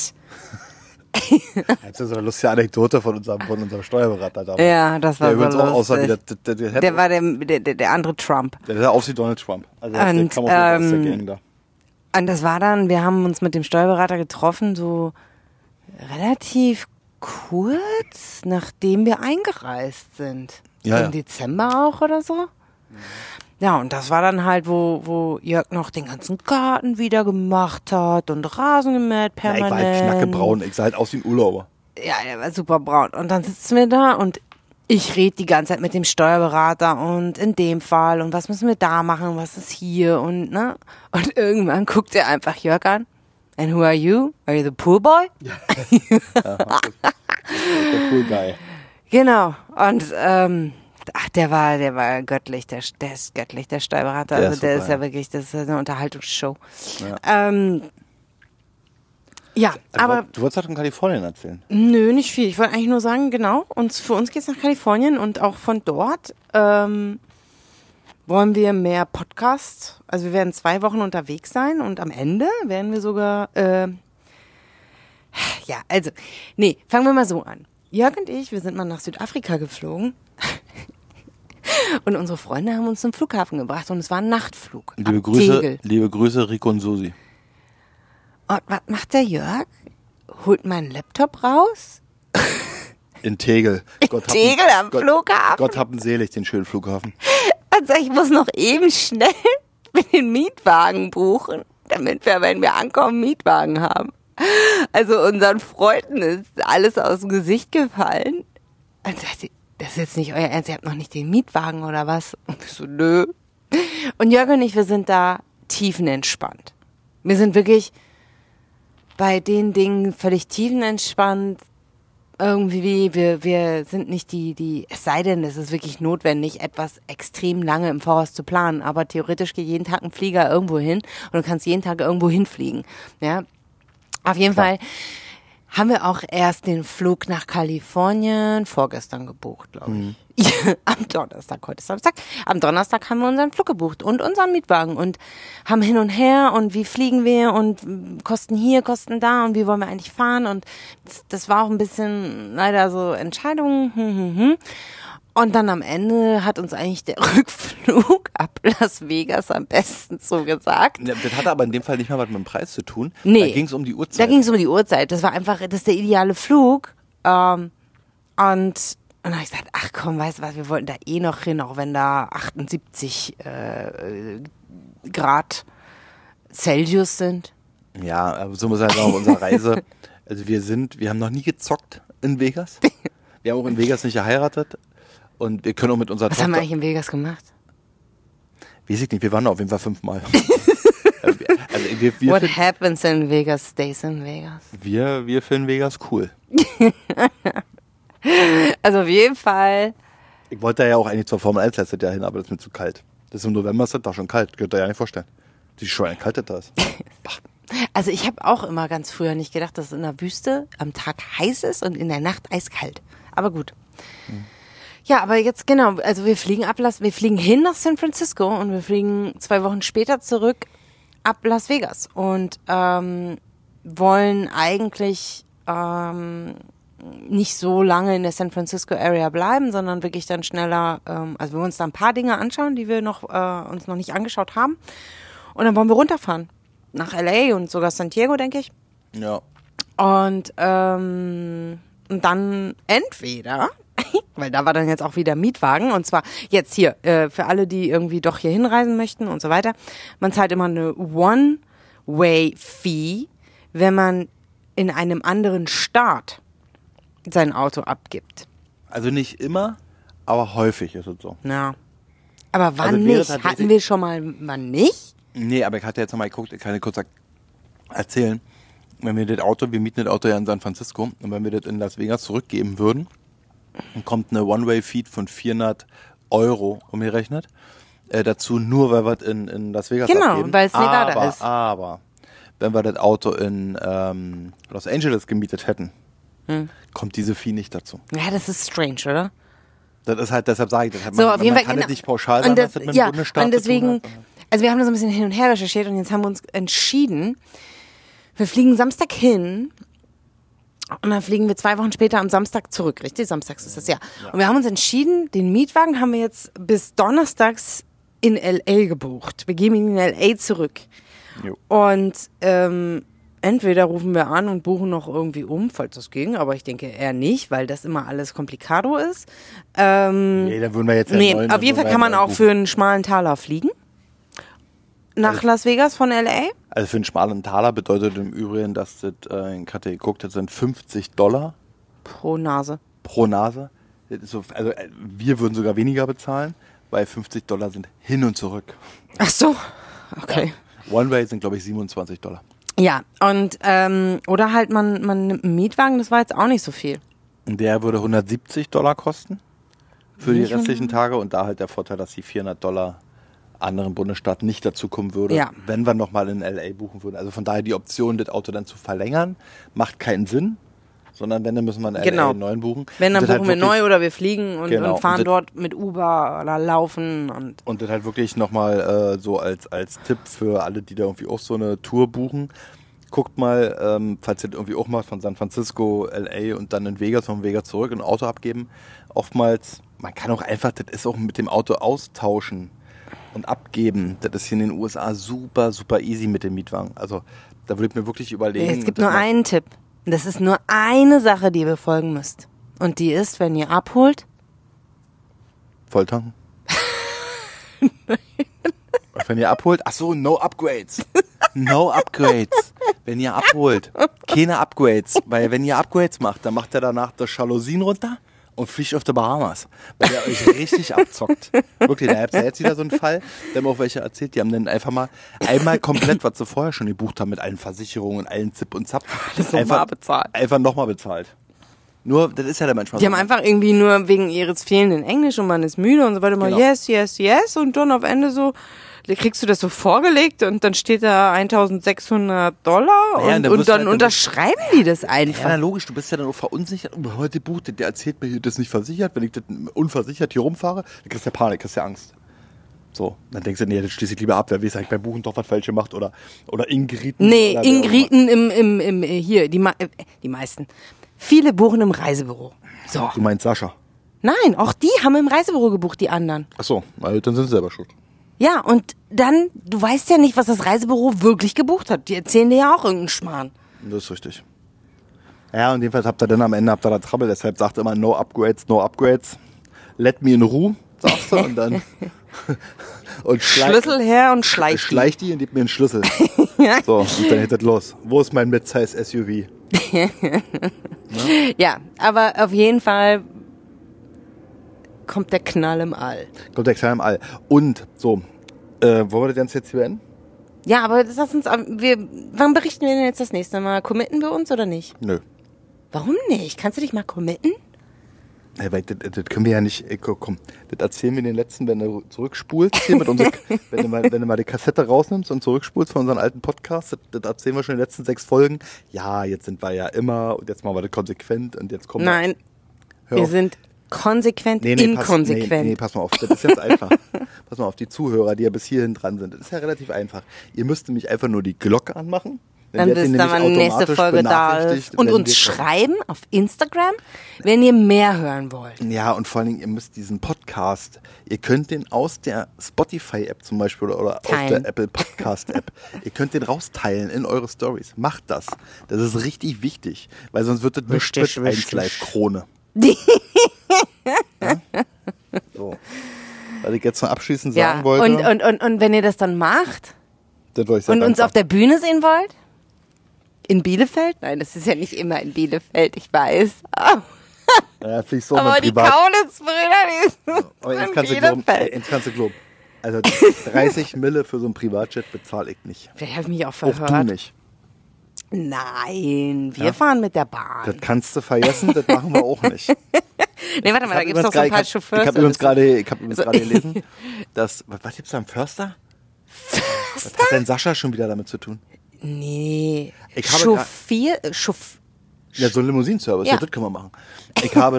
Das ist so eine lustige Anekdote von unserem Steuerberater damals. Ja, das war der so lustig. Auch aussah wie der war der andere Trump. Der sah aus wie Donald Trump. Also der kam aus der Gang da. Und das war dann, wir haben uns mit dem Steuerberater getroffen, so relativ kurz, nachdem wir eingereist sind. Ja, Im Dezember auch oder so. Ja, und das war dann halt, wo Jörg noch den ganzen Garten wieder gemacht hat und Rasen gemäht permanent. Ja, ich war halt knackebraun, ich sah halt aus wie ein Urlauber. Ja, der war super braun. Und dann sitzen wir da und ich rede die ganze Zeit mit dem Steuerberater und in dem Fall und was müssen wir da machen, was ist hier und ne. Und irgendwann guckt er einfach Jörg an. And who are you? Are you the pool boy? Ja, der Pool Guy. Genau. Und der war göttlich, der ist göttlich, der Steuerberater. Also der ist ja wirklich, das ist eine Unterhaltungsshow. Ja. Ja, aber du wolltest halt von Kalifornien erzählen. Nö, nicht viel. Ich wollte eigentlich nur sagen, genau, für uns geht's nach Kalifornien und auch von dort wollen wir mehr Podcasts. Also wir werden 2 Wochen unterwegs sein und am Ende werden wir sogar, fangen wir mal so an. Jörg und ich, wir sind mal nach Südafrika geflogen und unsere Freunde haben uns zum Flughafen gebracht und es war ein Nachtflug. Liebe Grüße, Rico und Susi. Und was macht der Jörg? Holt meinen Laptop raus? In Tegel. Tegel am Flughafen? Gott hab ihn selig, den schönen Flughafen. Also ich muss noch eben schnell den Mietwagen buchen, damit wir, wenn wir ankommen, Mietwagen haben. Also unseren Freunden ist alles aus dem Gesicht gefallen. Und sagte, das ist jetzt nicht euer Ernst, ihr habt noch nicht den Mietwagen oder was? Und ich so, nö. Und Jörg und ich, wir sind da tiefenentspannt. Wir sind wirklich bei den Dingen völlig tiefenentspannt. Irgendwie, wir sind nicht die, es sei denn, es ist wirklich notwendig, etwas extrem lange im Voraus zu planen, aber theoretisch geht jeden Tag ein Flieger irgendwo hin und du kannst jeden Tag irgendwo hinfliegen, ja. Auf jeden Fall haben wir auch erst den Flug nach Kalifornien vorgestern gebucht, glaube ich. Ja, am Donnerstag, heute ist Samstag. Am Donnerstag haben wir unseren Flug gebucht und unseren Mietwagen und haben hin und her und wie fliegen wir und Kosten hier, Kosten da und wie wollen wir eigentlich fahren und das war auch ein bisschen leider so Entscheidungen. Und dann am Ende hat uns eigentlich der Rückflug ab Las Vegas am besten zugesagt. Ja, das hatte aber in dem Fall nicht mal was mit dem Preis zu tun. Nee. Da ging es um die Uhrzeit. Da ging es um die Uhrzeit. Das war einfach, das ist der ideale Flug. Und dann habe ich gesagt, ach komm, weißt du was, wir wollten da eh noch hin, auch wenn da 78 Grad Celsius sind. Ja, aber so muss halt auch unsere Reise. Also wir haben noch nie gezockt in Vegas. Wir haben auch in Vegas nicht geheiratet. Und wir können auch mit unserer Was Tochter... haben wir eigentlich in Vegas gemacht? Weiß ich nicht, wir waren auf jeden Fall 5-mal. Also What happens in Vegas stays in Vegas. Wir finden Vegas cool. Also auf jeden Fall. Ich wollte da ja auch eigentlich zur Formel 1 letztes Jahr hin, aber das ist mir zu kalt. Das ist im November, ist das da schon kalt. Könnt ihr ja nicht vorstellen. Wie schön kalt das da ist. Also ich habe auch immer ganz früher nicht gedacht, dass es in der Wüste am Tag heiß ist und in der Nacht eiskalt. Aber gut. Ja, aber jetzt genau, also wir fliegen hin nach San Francisco und wir fliegen 2 Wochen später zurück ab Las Vegas und wollen eigentlich nicht so lange in der San Francisco Area bleiben, sondern wirklich dann schneller, also wir wollen uns da ein paar Dinge anschauen, die wir uns noch nicht angeschaut haben und dann wollen wir runterfahren nach LA und sogar San Diego, denke ich. Ja. Und dann entweder, weil da war dann jetzt auch wieder Mietwagen und zwar jetzt hier, für alle, die irgendwie doch hier hinreisen möchten und so weiter, man zahlt immer eine One-Way-Fee, wenn man in einem anderen Staat sein Auto abgibt. Also nicht immer, aber häufig ist es so. Ja. Aber wann Also nicht? Hatten wir schon mal, wann nicht? Nee, aber ich hatte jetzt nochmal geguckt, ich kann dir kurz erzählen, wenn wir mieten das Auto ja in San Francisco und wenn wir das in Las Vegas zurückgeben würden, dann kommt eine One-Way-Feed von 400 € umgerechnet. Dazu nur, weil wir es in Las Vegas abgeben. Genau, weil es Nevada ist. Aber wenn wir das Auto in Los Angeles gemietet hätten, kommt diese Fee nicht dazu. Ja, das ist strange, oder? Das ist halt, deshalb sage ich das. So, auf jeden Fall kann genau. das nicht pauschal sagen, dass das mit dem Bundesstaat und deswegen, zu tun hat. also wir haben da so ein bisschen hin und her recherchiert und jetzt haben wir uns entschieden, wir fliegen Samstag hin und dann fliegen wir 2 Wochen später am Samstag zurück, richtig? Samstags ist das, ja. Und wir haben uns entschieden, den Mietwagen haben wir jetzt bis donnerstags in L.A. gebucht. Wir geben ihn in L.A. zurück. Jo. Und entweder rufen wir an und buchen noch irgendwie um, falls das ging, aber ich denke eher nicht, weil das immer alles komplikado ist. Nee, dann würden wir jetzt Auf jeden Fall kann man auch für einen schmalen Taler fliegen. Nach Las Vegas von L.A. Also für einen schmalen Taler bedeutet im Übrigen, dass das, ich hatte geguckt, das sind $50 Pro Nase. pro Nase. Das ist so, also wir würden sogar weniger bezahlen, weil $50 sind hin und zurück. Ach so, okay. Ja. One-Way sind, glaube ich, $27. Ja, und oder halt man nimmt einen Mietwagen, das war jetzt auch nicht so viel. Und der würde $170 kosten für die restlichen Tage und da halt der Vorteil, dass die $400 anderen Bundesstaaten nicht dazukommen würde, wenn wir nochmal in L.A. buchen würden. Also von daher die Option, das Auto dann zu verlängern, macht keinen Sinn, sondern wenn, dann müssen wir in L.A. einen neuen buchen. Wenn, dann buchen wir neu oder wir fliegen und fahren und dort mit Uber oder laufen. Und das halt wirklich nochmal so als Tipp für alle, die da irgendwie auch so eine Tour buchen. Guckt mal, falls ihr das irgendwie auch macht, von San Francisco, L.A. und dann in Vegas, von Vegas zurück, ein Auto abgeben. Oftmals, man kann auch einfach, das ist auch mit dem Auto austauschen und abgeben. Das ist hier in den USA super, super easy mit dem Mietwagen. Also da würde ich mir wirklich überlegen. Es gibt nur einen Tipp. Das ist nur eine Sache, die ihr befolgen müsst. Und die ist, wenn ihr abholt. Volltanken? Wenn ihr abholt, ach so, no upgrades. No upgrades. wenn ihr abholt, keine Upgrades. Weil wenn ihr Upgrades macht, dann macht er danach das Jalousien runter und fliegt auf die Bahamas. Weil der euch richtig abzockt. Wirklich, da habt ihr jetzt wieder so einen Fall, der haben auch welche erzählt, die haben dann einfach mal einmal komplett, was sie vorher schon gebucht haben, mit allen Versicherungen, allen Zip und Zap, einfach nochmal bezahlt. Nur, das ist ja dann manchmal Die so. haben einfach irgendwie nur wegen ihres fehlenden Englisch und man ist müde und so weiter mal Genau. yes, yes, yes und dann auf Ende so kriegst du das so vorgelegt und dann steht da $1.600 Naja, und dann wirst du dann halt- unterschreiben die das Ja, einfach. na logisch, du bist ja dann auch verunsichert. Oh, heute bucht der erzählt mir, das ist nicht versichert. Wenn ich das unversichert hier rumfahre, dann kriegst du ja Panik, kriegst du ja Angst. So, dann denkst du, nee, das schließe ich lieber ab. Wer weiß, eigentlich beim Buchen doch was falsch gemacht oder Ingriten. Nee, oder Ingriten im hier, die meisten. Viele buchen im Reisebüro. So. Du meinst Sascha. Nein, auch die haben im Reisebüro gebucht, die anderen. Ach so, also dann sind sie selber schuld. Ja, und dann, du weißt ja nicht, was das Reisebüro wirklich gebucht hat. Die erzählen dir ja auch irgendeinen Schmarrn. Das ist richtig. Ja, und jedenfalls habt ihr dann am Ende da Trouble. Deshalb sagt immer no upgrades, no upgrades. Let me in Ruhe, sagst du. Und dann und Schlüssel her und schleich. schleicht die und gibt mir einen Schlüssel. So, und dann geht das los. Wo ist mein Midsize SUV? Ja, aber auf jeden Fall kommt der Knall im All. Kommt der Kleine im All. Und so, wollen wir das Ganze jetzt hier beenden? Ja, aber das lass uns, wann berichten wir denn jetzt das nächste Mal? Committen wir uns oder nicht? Nö. Warum nicht? Kannst du dich mal committen? Ja, weil das können wir ja nicht, komm, das erzählen wir den letzten, wenn du zurückspulst hier mit unserer, wenn du mal die Kassette rausnimmst und zurückspulst von unseren alten Podcasts, das erzählen wir schon in den letzten 6 Folgen. Ja, jetzt sind wir ja immer, und jetzt machen wir das konsequent und jetzt kommen Nein, Hör wir auf. sind konsequent inkonsequent. Pass mal auf, das ist jetzt einfach. Pass mal auf, die Zuhörer, die ja bis hierhin dran sind, das ist ja relativ einfach. Ihr müsst nämlich einfach nur die Glocke anmachen. Dann wisst ihr, wann die nächste Folge da ist. Und uns schreiben auf Instagram, wenn ihr mehr hören wollt. Ja, und vor allen Dingen, ihr müsst diesen Podcast, ihr könnt den aus der Spotify-App zum Beispiel oder aus der Apple Podcast-App, ihr könnt den rausteilen in eure Stories. Macht das. Das ist richtig wichtig, weil sonst wird das eine Richtig, Sprit 1 Live-Krone. Ja? So. Was ich jetzt noch abschließend sagen Ja, wollte. und wenn ihr das dann macht das war ich sehr und uns dankbar. auf der Bühne sehen wollt, in Bielefeld? Nein, das ist ja nicht immer in Bielefeld, ich weiß. Ja, vielleicht so Aber mit die Privat. Kaulitz-Brüder, die sind Aber in jetzt kannst du glauben, Bielefeld. jetzt kannst du glauben. Also 30 Mille für so ein Privatjet bezahle ich nicht. Vielleicht habe ich mich auch Auch verhört. du nicht. Nein, wir Ja? fahren mit der Bahn. Das kannst du vergessen, das machen wir auch nicht. Nee, warte mal, da gibt es doch so ein paar Chauffeurs. Ich habe übrigens gerade gelesen, dass, was gibt's da, ein Förster? Was hat denn Sascha schon wieder damit zu tun? Nee. Ich habe Ja, so ein Limousinenservice, Ja. ja, das können wir machen. Ich habe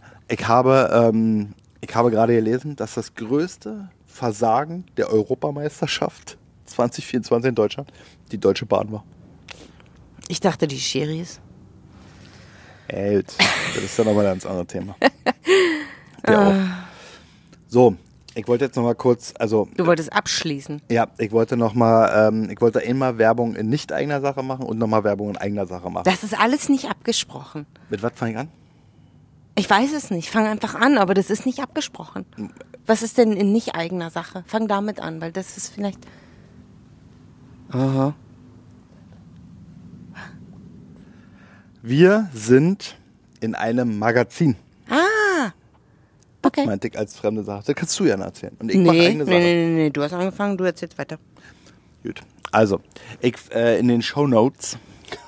gerade gelesen, dass das größte Versagen der Europameisterschaft 2024 in Deutschland die Deutsche Bahn war. Ich dachte, die Schiris. Gut, das ist dann aber ein ganz anderes Thema. Ja, auch. So, ich wollte jetzt noch mal kurz, also Du wolltest abschließen. ja, ich wollte einmal Werbung in nicht eigener Sache machen und nochmal Werbung in eigener Sache machen. Das ist alles nicht abgesprochen. Mit was fange ich an? Ich weiß es nicht. Fang einfach an, aber das ist nicht abgesprochen. Was ist denn in nicht eigener Sache? Fang damit an, weil das ist vielleicht... Aha. Wir sind in einem Magazin, Okay. meinte ich als fremde Sache. Das kannst du ja erzählen. Und ich mache Nee, eigene Sache. nee. Du hast angefangen, du erzählst weiter. Gut. Also, in den Shownotes.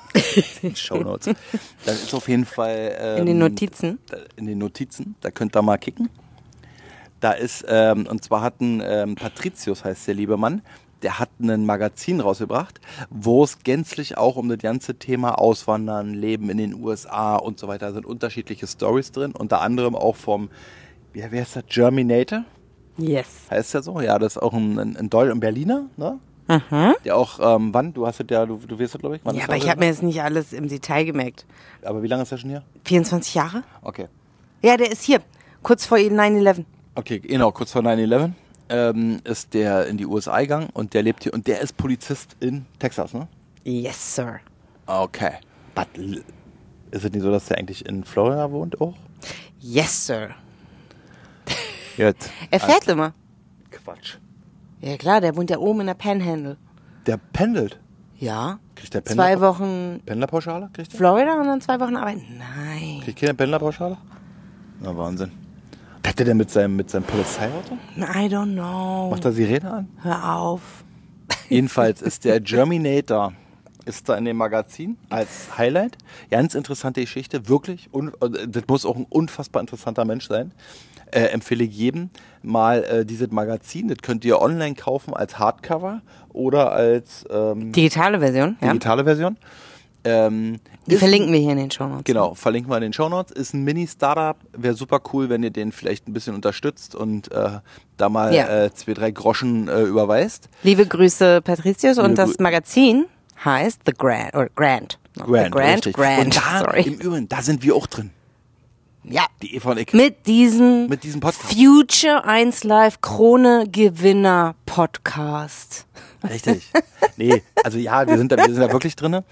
Da ist auf jeden Fall. In den Notizen? In den Notizen. Da könnt ihr mal kicken. Da ist, und zwar hat ein Patricius, heißt der liebe Mann, der hat ein Magazin rausgebracht, wo es gänzlich auch um das ganze Thema Auswandern, Leben in den USA und so weiter, da sind unterschiedliche Stories drin, unter anderem auch vom, wie heißt das, Germinator? Yes. Heißt der so? Ja, das ist auch ein Berliner, ne? Mhm. Der auch, wann? Du hast es ja, du weißt es, glaube ich. Wann Ja, ist aber das ich habe mir jetzt nicht alles im Detail gemerkt. Aber wie lange ist der schon hier? 24 Jahre? Okay. Ja, der ist hier. Kurz vor 9/11. Okay, genau, kurz vor 9/11 ist der in die USA gegangen und der lebt hier und der ist Polizist in Texas, ne? Yes, sir. Okay. But ist es nicht so, dass der eigentlich in Florida wohnt auch? Yes, sir. Jetzt. Er fährt immer. Quatsch. Ja klar, der wohnt ja oben in der Panhandle. Der pendelt. Ja. Kriegt der 2 Wochen Pendlerpauschale? Kriegt der? Florida und dann 2 Wochen arbeiten? Nein. Kriegt keiner Pendlerpauschale? Na, Wahnsinn. Was hat der denn mit seinem Polizeiauto? I don't know. Macht er Sirene an? Hör auf. Jedenfalls ist der Germinator ist da in dem Magazin als Highlight. Ganz interessante Geschichte, wirklich. Das muss auch ein unfassbar interessanter Mensch sein. Empfehle ich jedem mal dieses Magazin. Das könnt ihr online kaufen als Hardcover oder als Digitale Version, ja. digitale Version. Die verlinken wir hier in den Shownotes. Genau, verlinken wir in den Shownotes. Ist ein Mini-Startup. Wäre super cool, wenn ihr den vielleicht ein bisschen unterstützt und da mal 2, 3 Groschen überweist. Liebe Grüße, Patricius. Und das Magazin heißt The Grand. Oder Grand. Grand, richtig. Grand. Und da, sorry. im Übrigen, da sind wir auch drin. Ja. Die Eva und ich. Mit diesem Podcast. Future 1 Live Krone Gewinner Podcast. Richtig. Nee, also ja, wir sind da wirklich drin.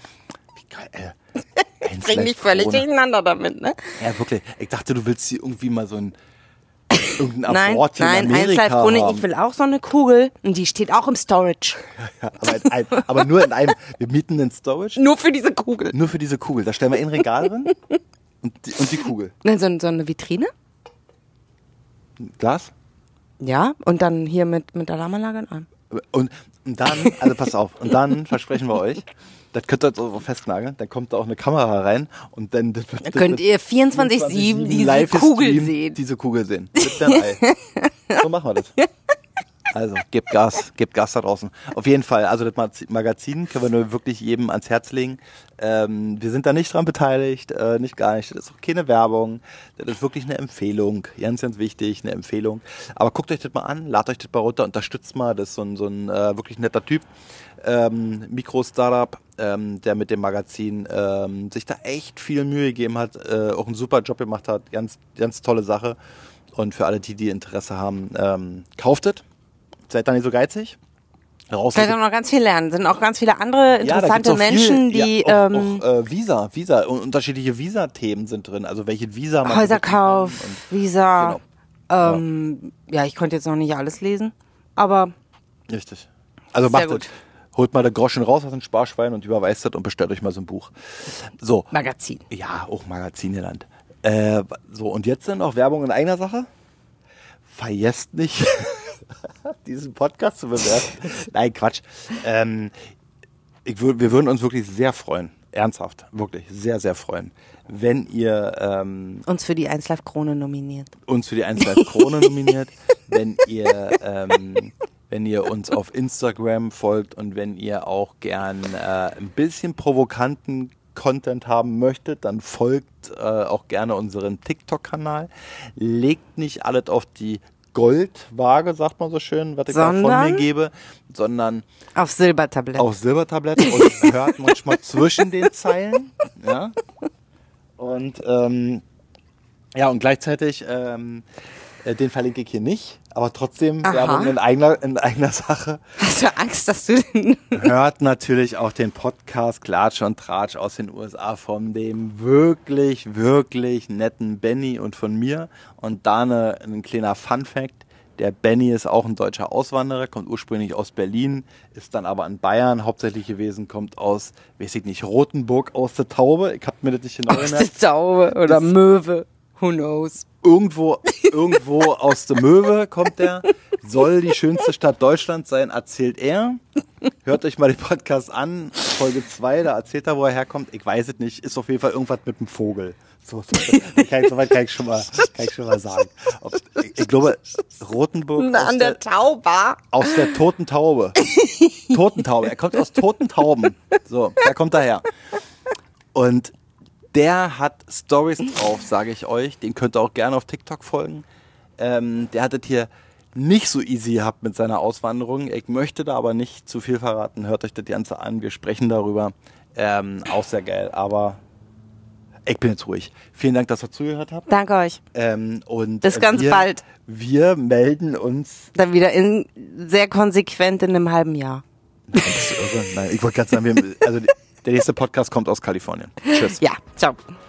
Ich bring dich völlig durcheinander damit, ne? Ja, wirklich. Ich dachte, du willst hier irgendwie mal irgendeinen Award hier Nein, in Amerika 1 Live Krone, haben. ich will auch so eine Kugel und die steht auch im Storage. Ja, aber nur in einem, wir mieten einen Storage. Nur für diese Kugel. Nur für diese Kugel. Da stellen wir ein Regal drin und die Kugel. Nein, so eine Vitrine? Glas? Ja, und dann hier mit Alarmanlage in einem. Und dann, also pass auf, und dann versprechen wir euch, das könnt ihr jetzt so festnageln, dann kommt da auch eine Kamera rein und dann könnt ihr 24/7 diese live Kugel Stream sehen. Diese Kugel sehen. Mit der Ei. So machen wir das. Also, gebt Gas da draußen. Auf jeden Fall, also das Magazin können wir nur wirklich jedem ans Herz legen. Wir sind da nicht dran beteiligt, nicht gar nicht. Das ist auch keine Werbung. Das ist wirklich eine Empfehlung. Ganz, ganz wichtig, eine Empfehlung. Aber guckt euch das mal an, ladet euch das mal runter, unterstützt mal. Das ist so ein wirklich netter Typ. Mikro-Startup, der mit dem Magazin sich da echt viel Mühe gegeben hat, auch einen super Job gemacht hat. Ganz, ganz tolle Sache. Und für alle, die Interesse haben, kauft es. Seid da nicht so geizig. Vielleicht auch noch ganz viel lernen. Sind auch ganz viele andere interessante Menschen, die auch Visa, unterschiedliche Visa-Themen sind drin. Also welche Visa man Häuserkauf, Visa. Genau. Ja, ich konnte jetzt noch nicht alles lesen, aber richtig. Also sehr macht gut. es. Holt mal den Groschen raus aus dem Sparschwein und überweist das und bestellt euch mal so ein Buch. So. Magazin. Ja, auch Magazin genannt. So, und jetzt sind noch Werbung in eigener Sache. Vergesst nicht, diesen Podcast zu bewerten. Nein, Quatsch. Wir würden uns wirklich sehr freuen, ernsthaft, wirklich sehr, sehr freuen, wenn ihr uns für die 1 Live Krone nominiert. Wenn ihr uns auf Instagram folgt und wenn ihr auch gern ein bisschen provokanten Content haben möchtet, dann folgt auch gerne unseren TikTok-Kanal. Legt nicht alles auf die Goldwaage, sagt man so schön, was ich da von mir gebe, sondern auf Silbertablett. Auf Silbertablett und hört manchmal zwischen den Zeilen. Ja. Und und gleichzeitig den verlinke ich hier nicht, aber trotzdem Werbung in eigener Sache. Hast du Angst, dass du den hört natürlich auch den Podcast Klatsch und Tratsch aus den USA von dem wirklich, wirklich netten Benny und von mir. Und da ein kleiner Fun-Fact. Der Benny ist auch ein deutscher Auswanderer, kommt ursprünglich aus Berlin, ist dann aber in Bayern hauptsächlich gewesen, kommt aus, weiß ich nicht, Rothenburg aus der Taube. Ich hab mir das nicht genau gemerkt. Aus der Taube oder Möwe. Who knows? Irgendwo aus der Möwe kommt der. Soll die schönste Stadt Deutschlands sein, erzählt er. Hört euch mal den Podcast an, Folge 2, da erzählt er, wo er herkommt. Ich weiß es nicht, ist auf jeden Fall irgendwas mit dem Vogel. So weit kann ich schon mal sagen. Ich glaube, Rothenburg an der Taube. Aus der Toten Taube. Totentaube, er kommt aus Toten Tauben. So, da kommt er her. Und der hat Stories drauf, sage ich euch. Den könnt ihr auch gerne auf TikTok folgen. Der hat es hier nicht so easy gehabt mit seiner Auswanderung. Ich möchte da aber nicht zu viel verraten. Hört euch das Ganze an. Wir sprechen darüber. Auch sehr geil. Aber ich bin jetzt ruhig. Vielen Dank, dass ihr zugehört habt. Danke euch. Und bis ganz bald. Wir melden uns dann wieder sehr konsequent in einem halben Jahr. Nein, ich wollte gerade sagen, der nächste Podcast kommt aus Kalifornien. Tschüss. Ja, ciao.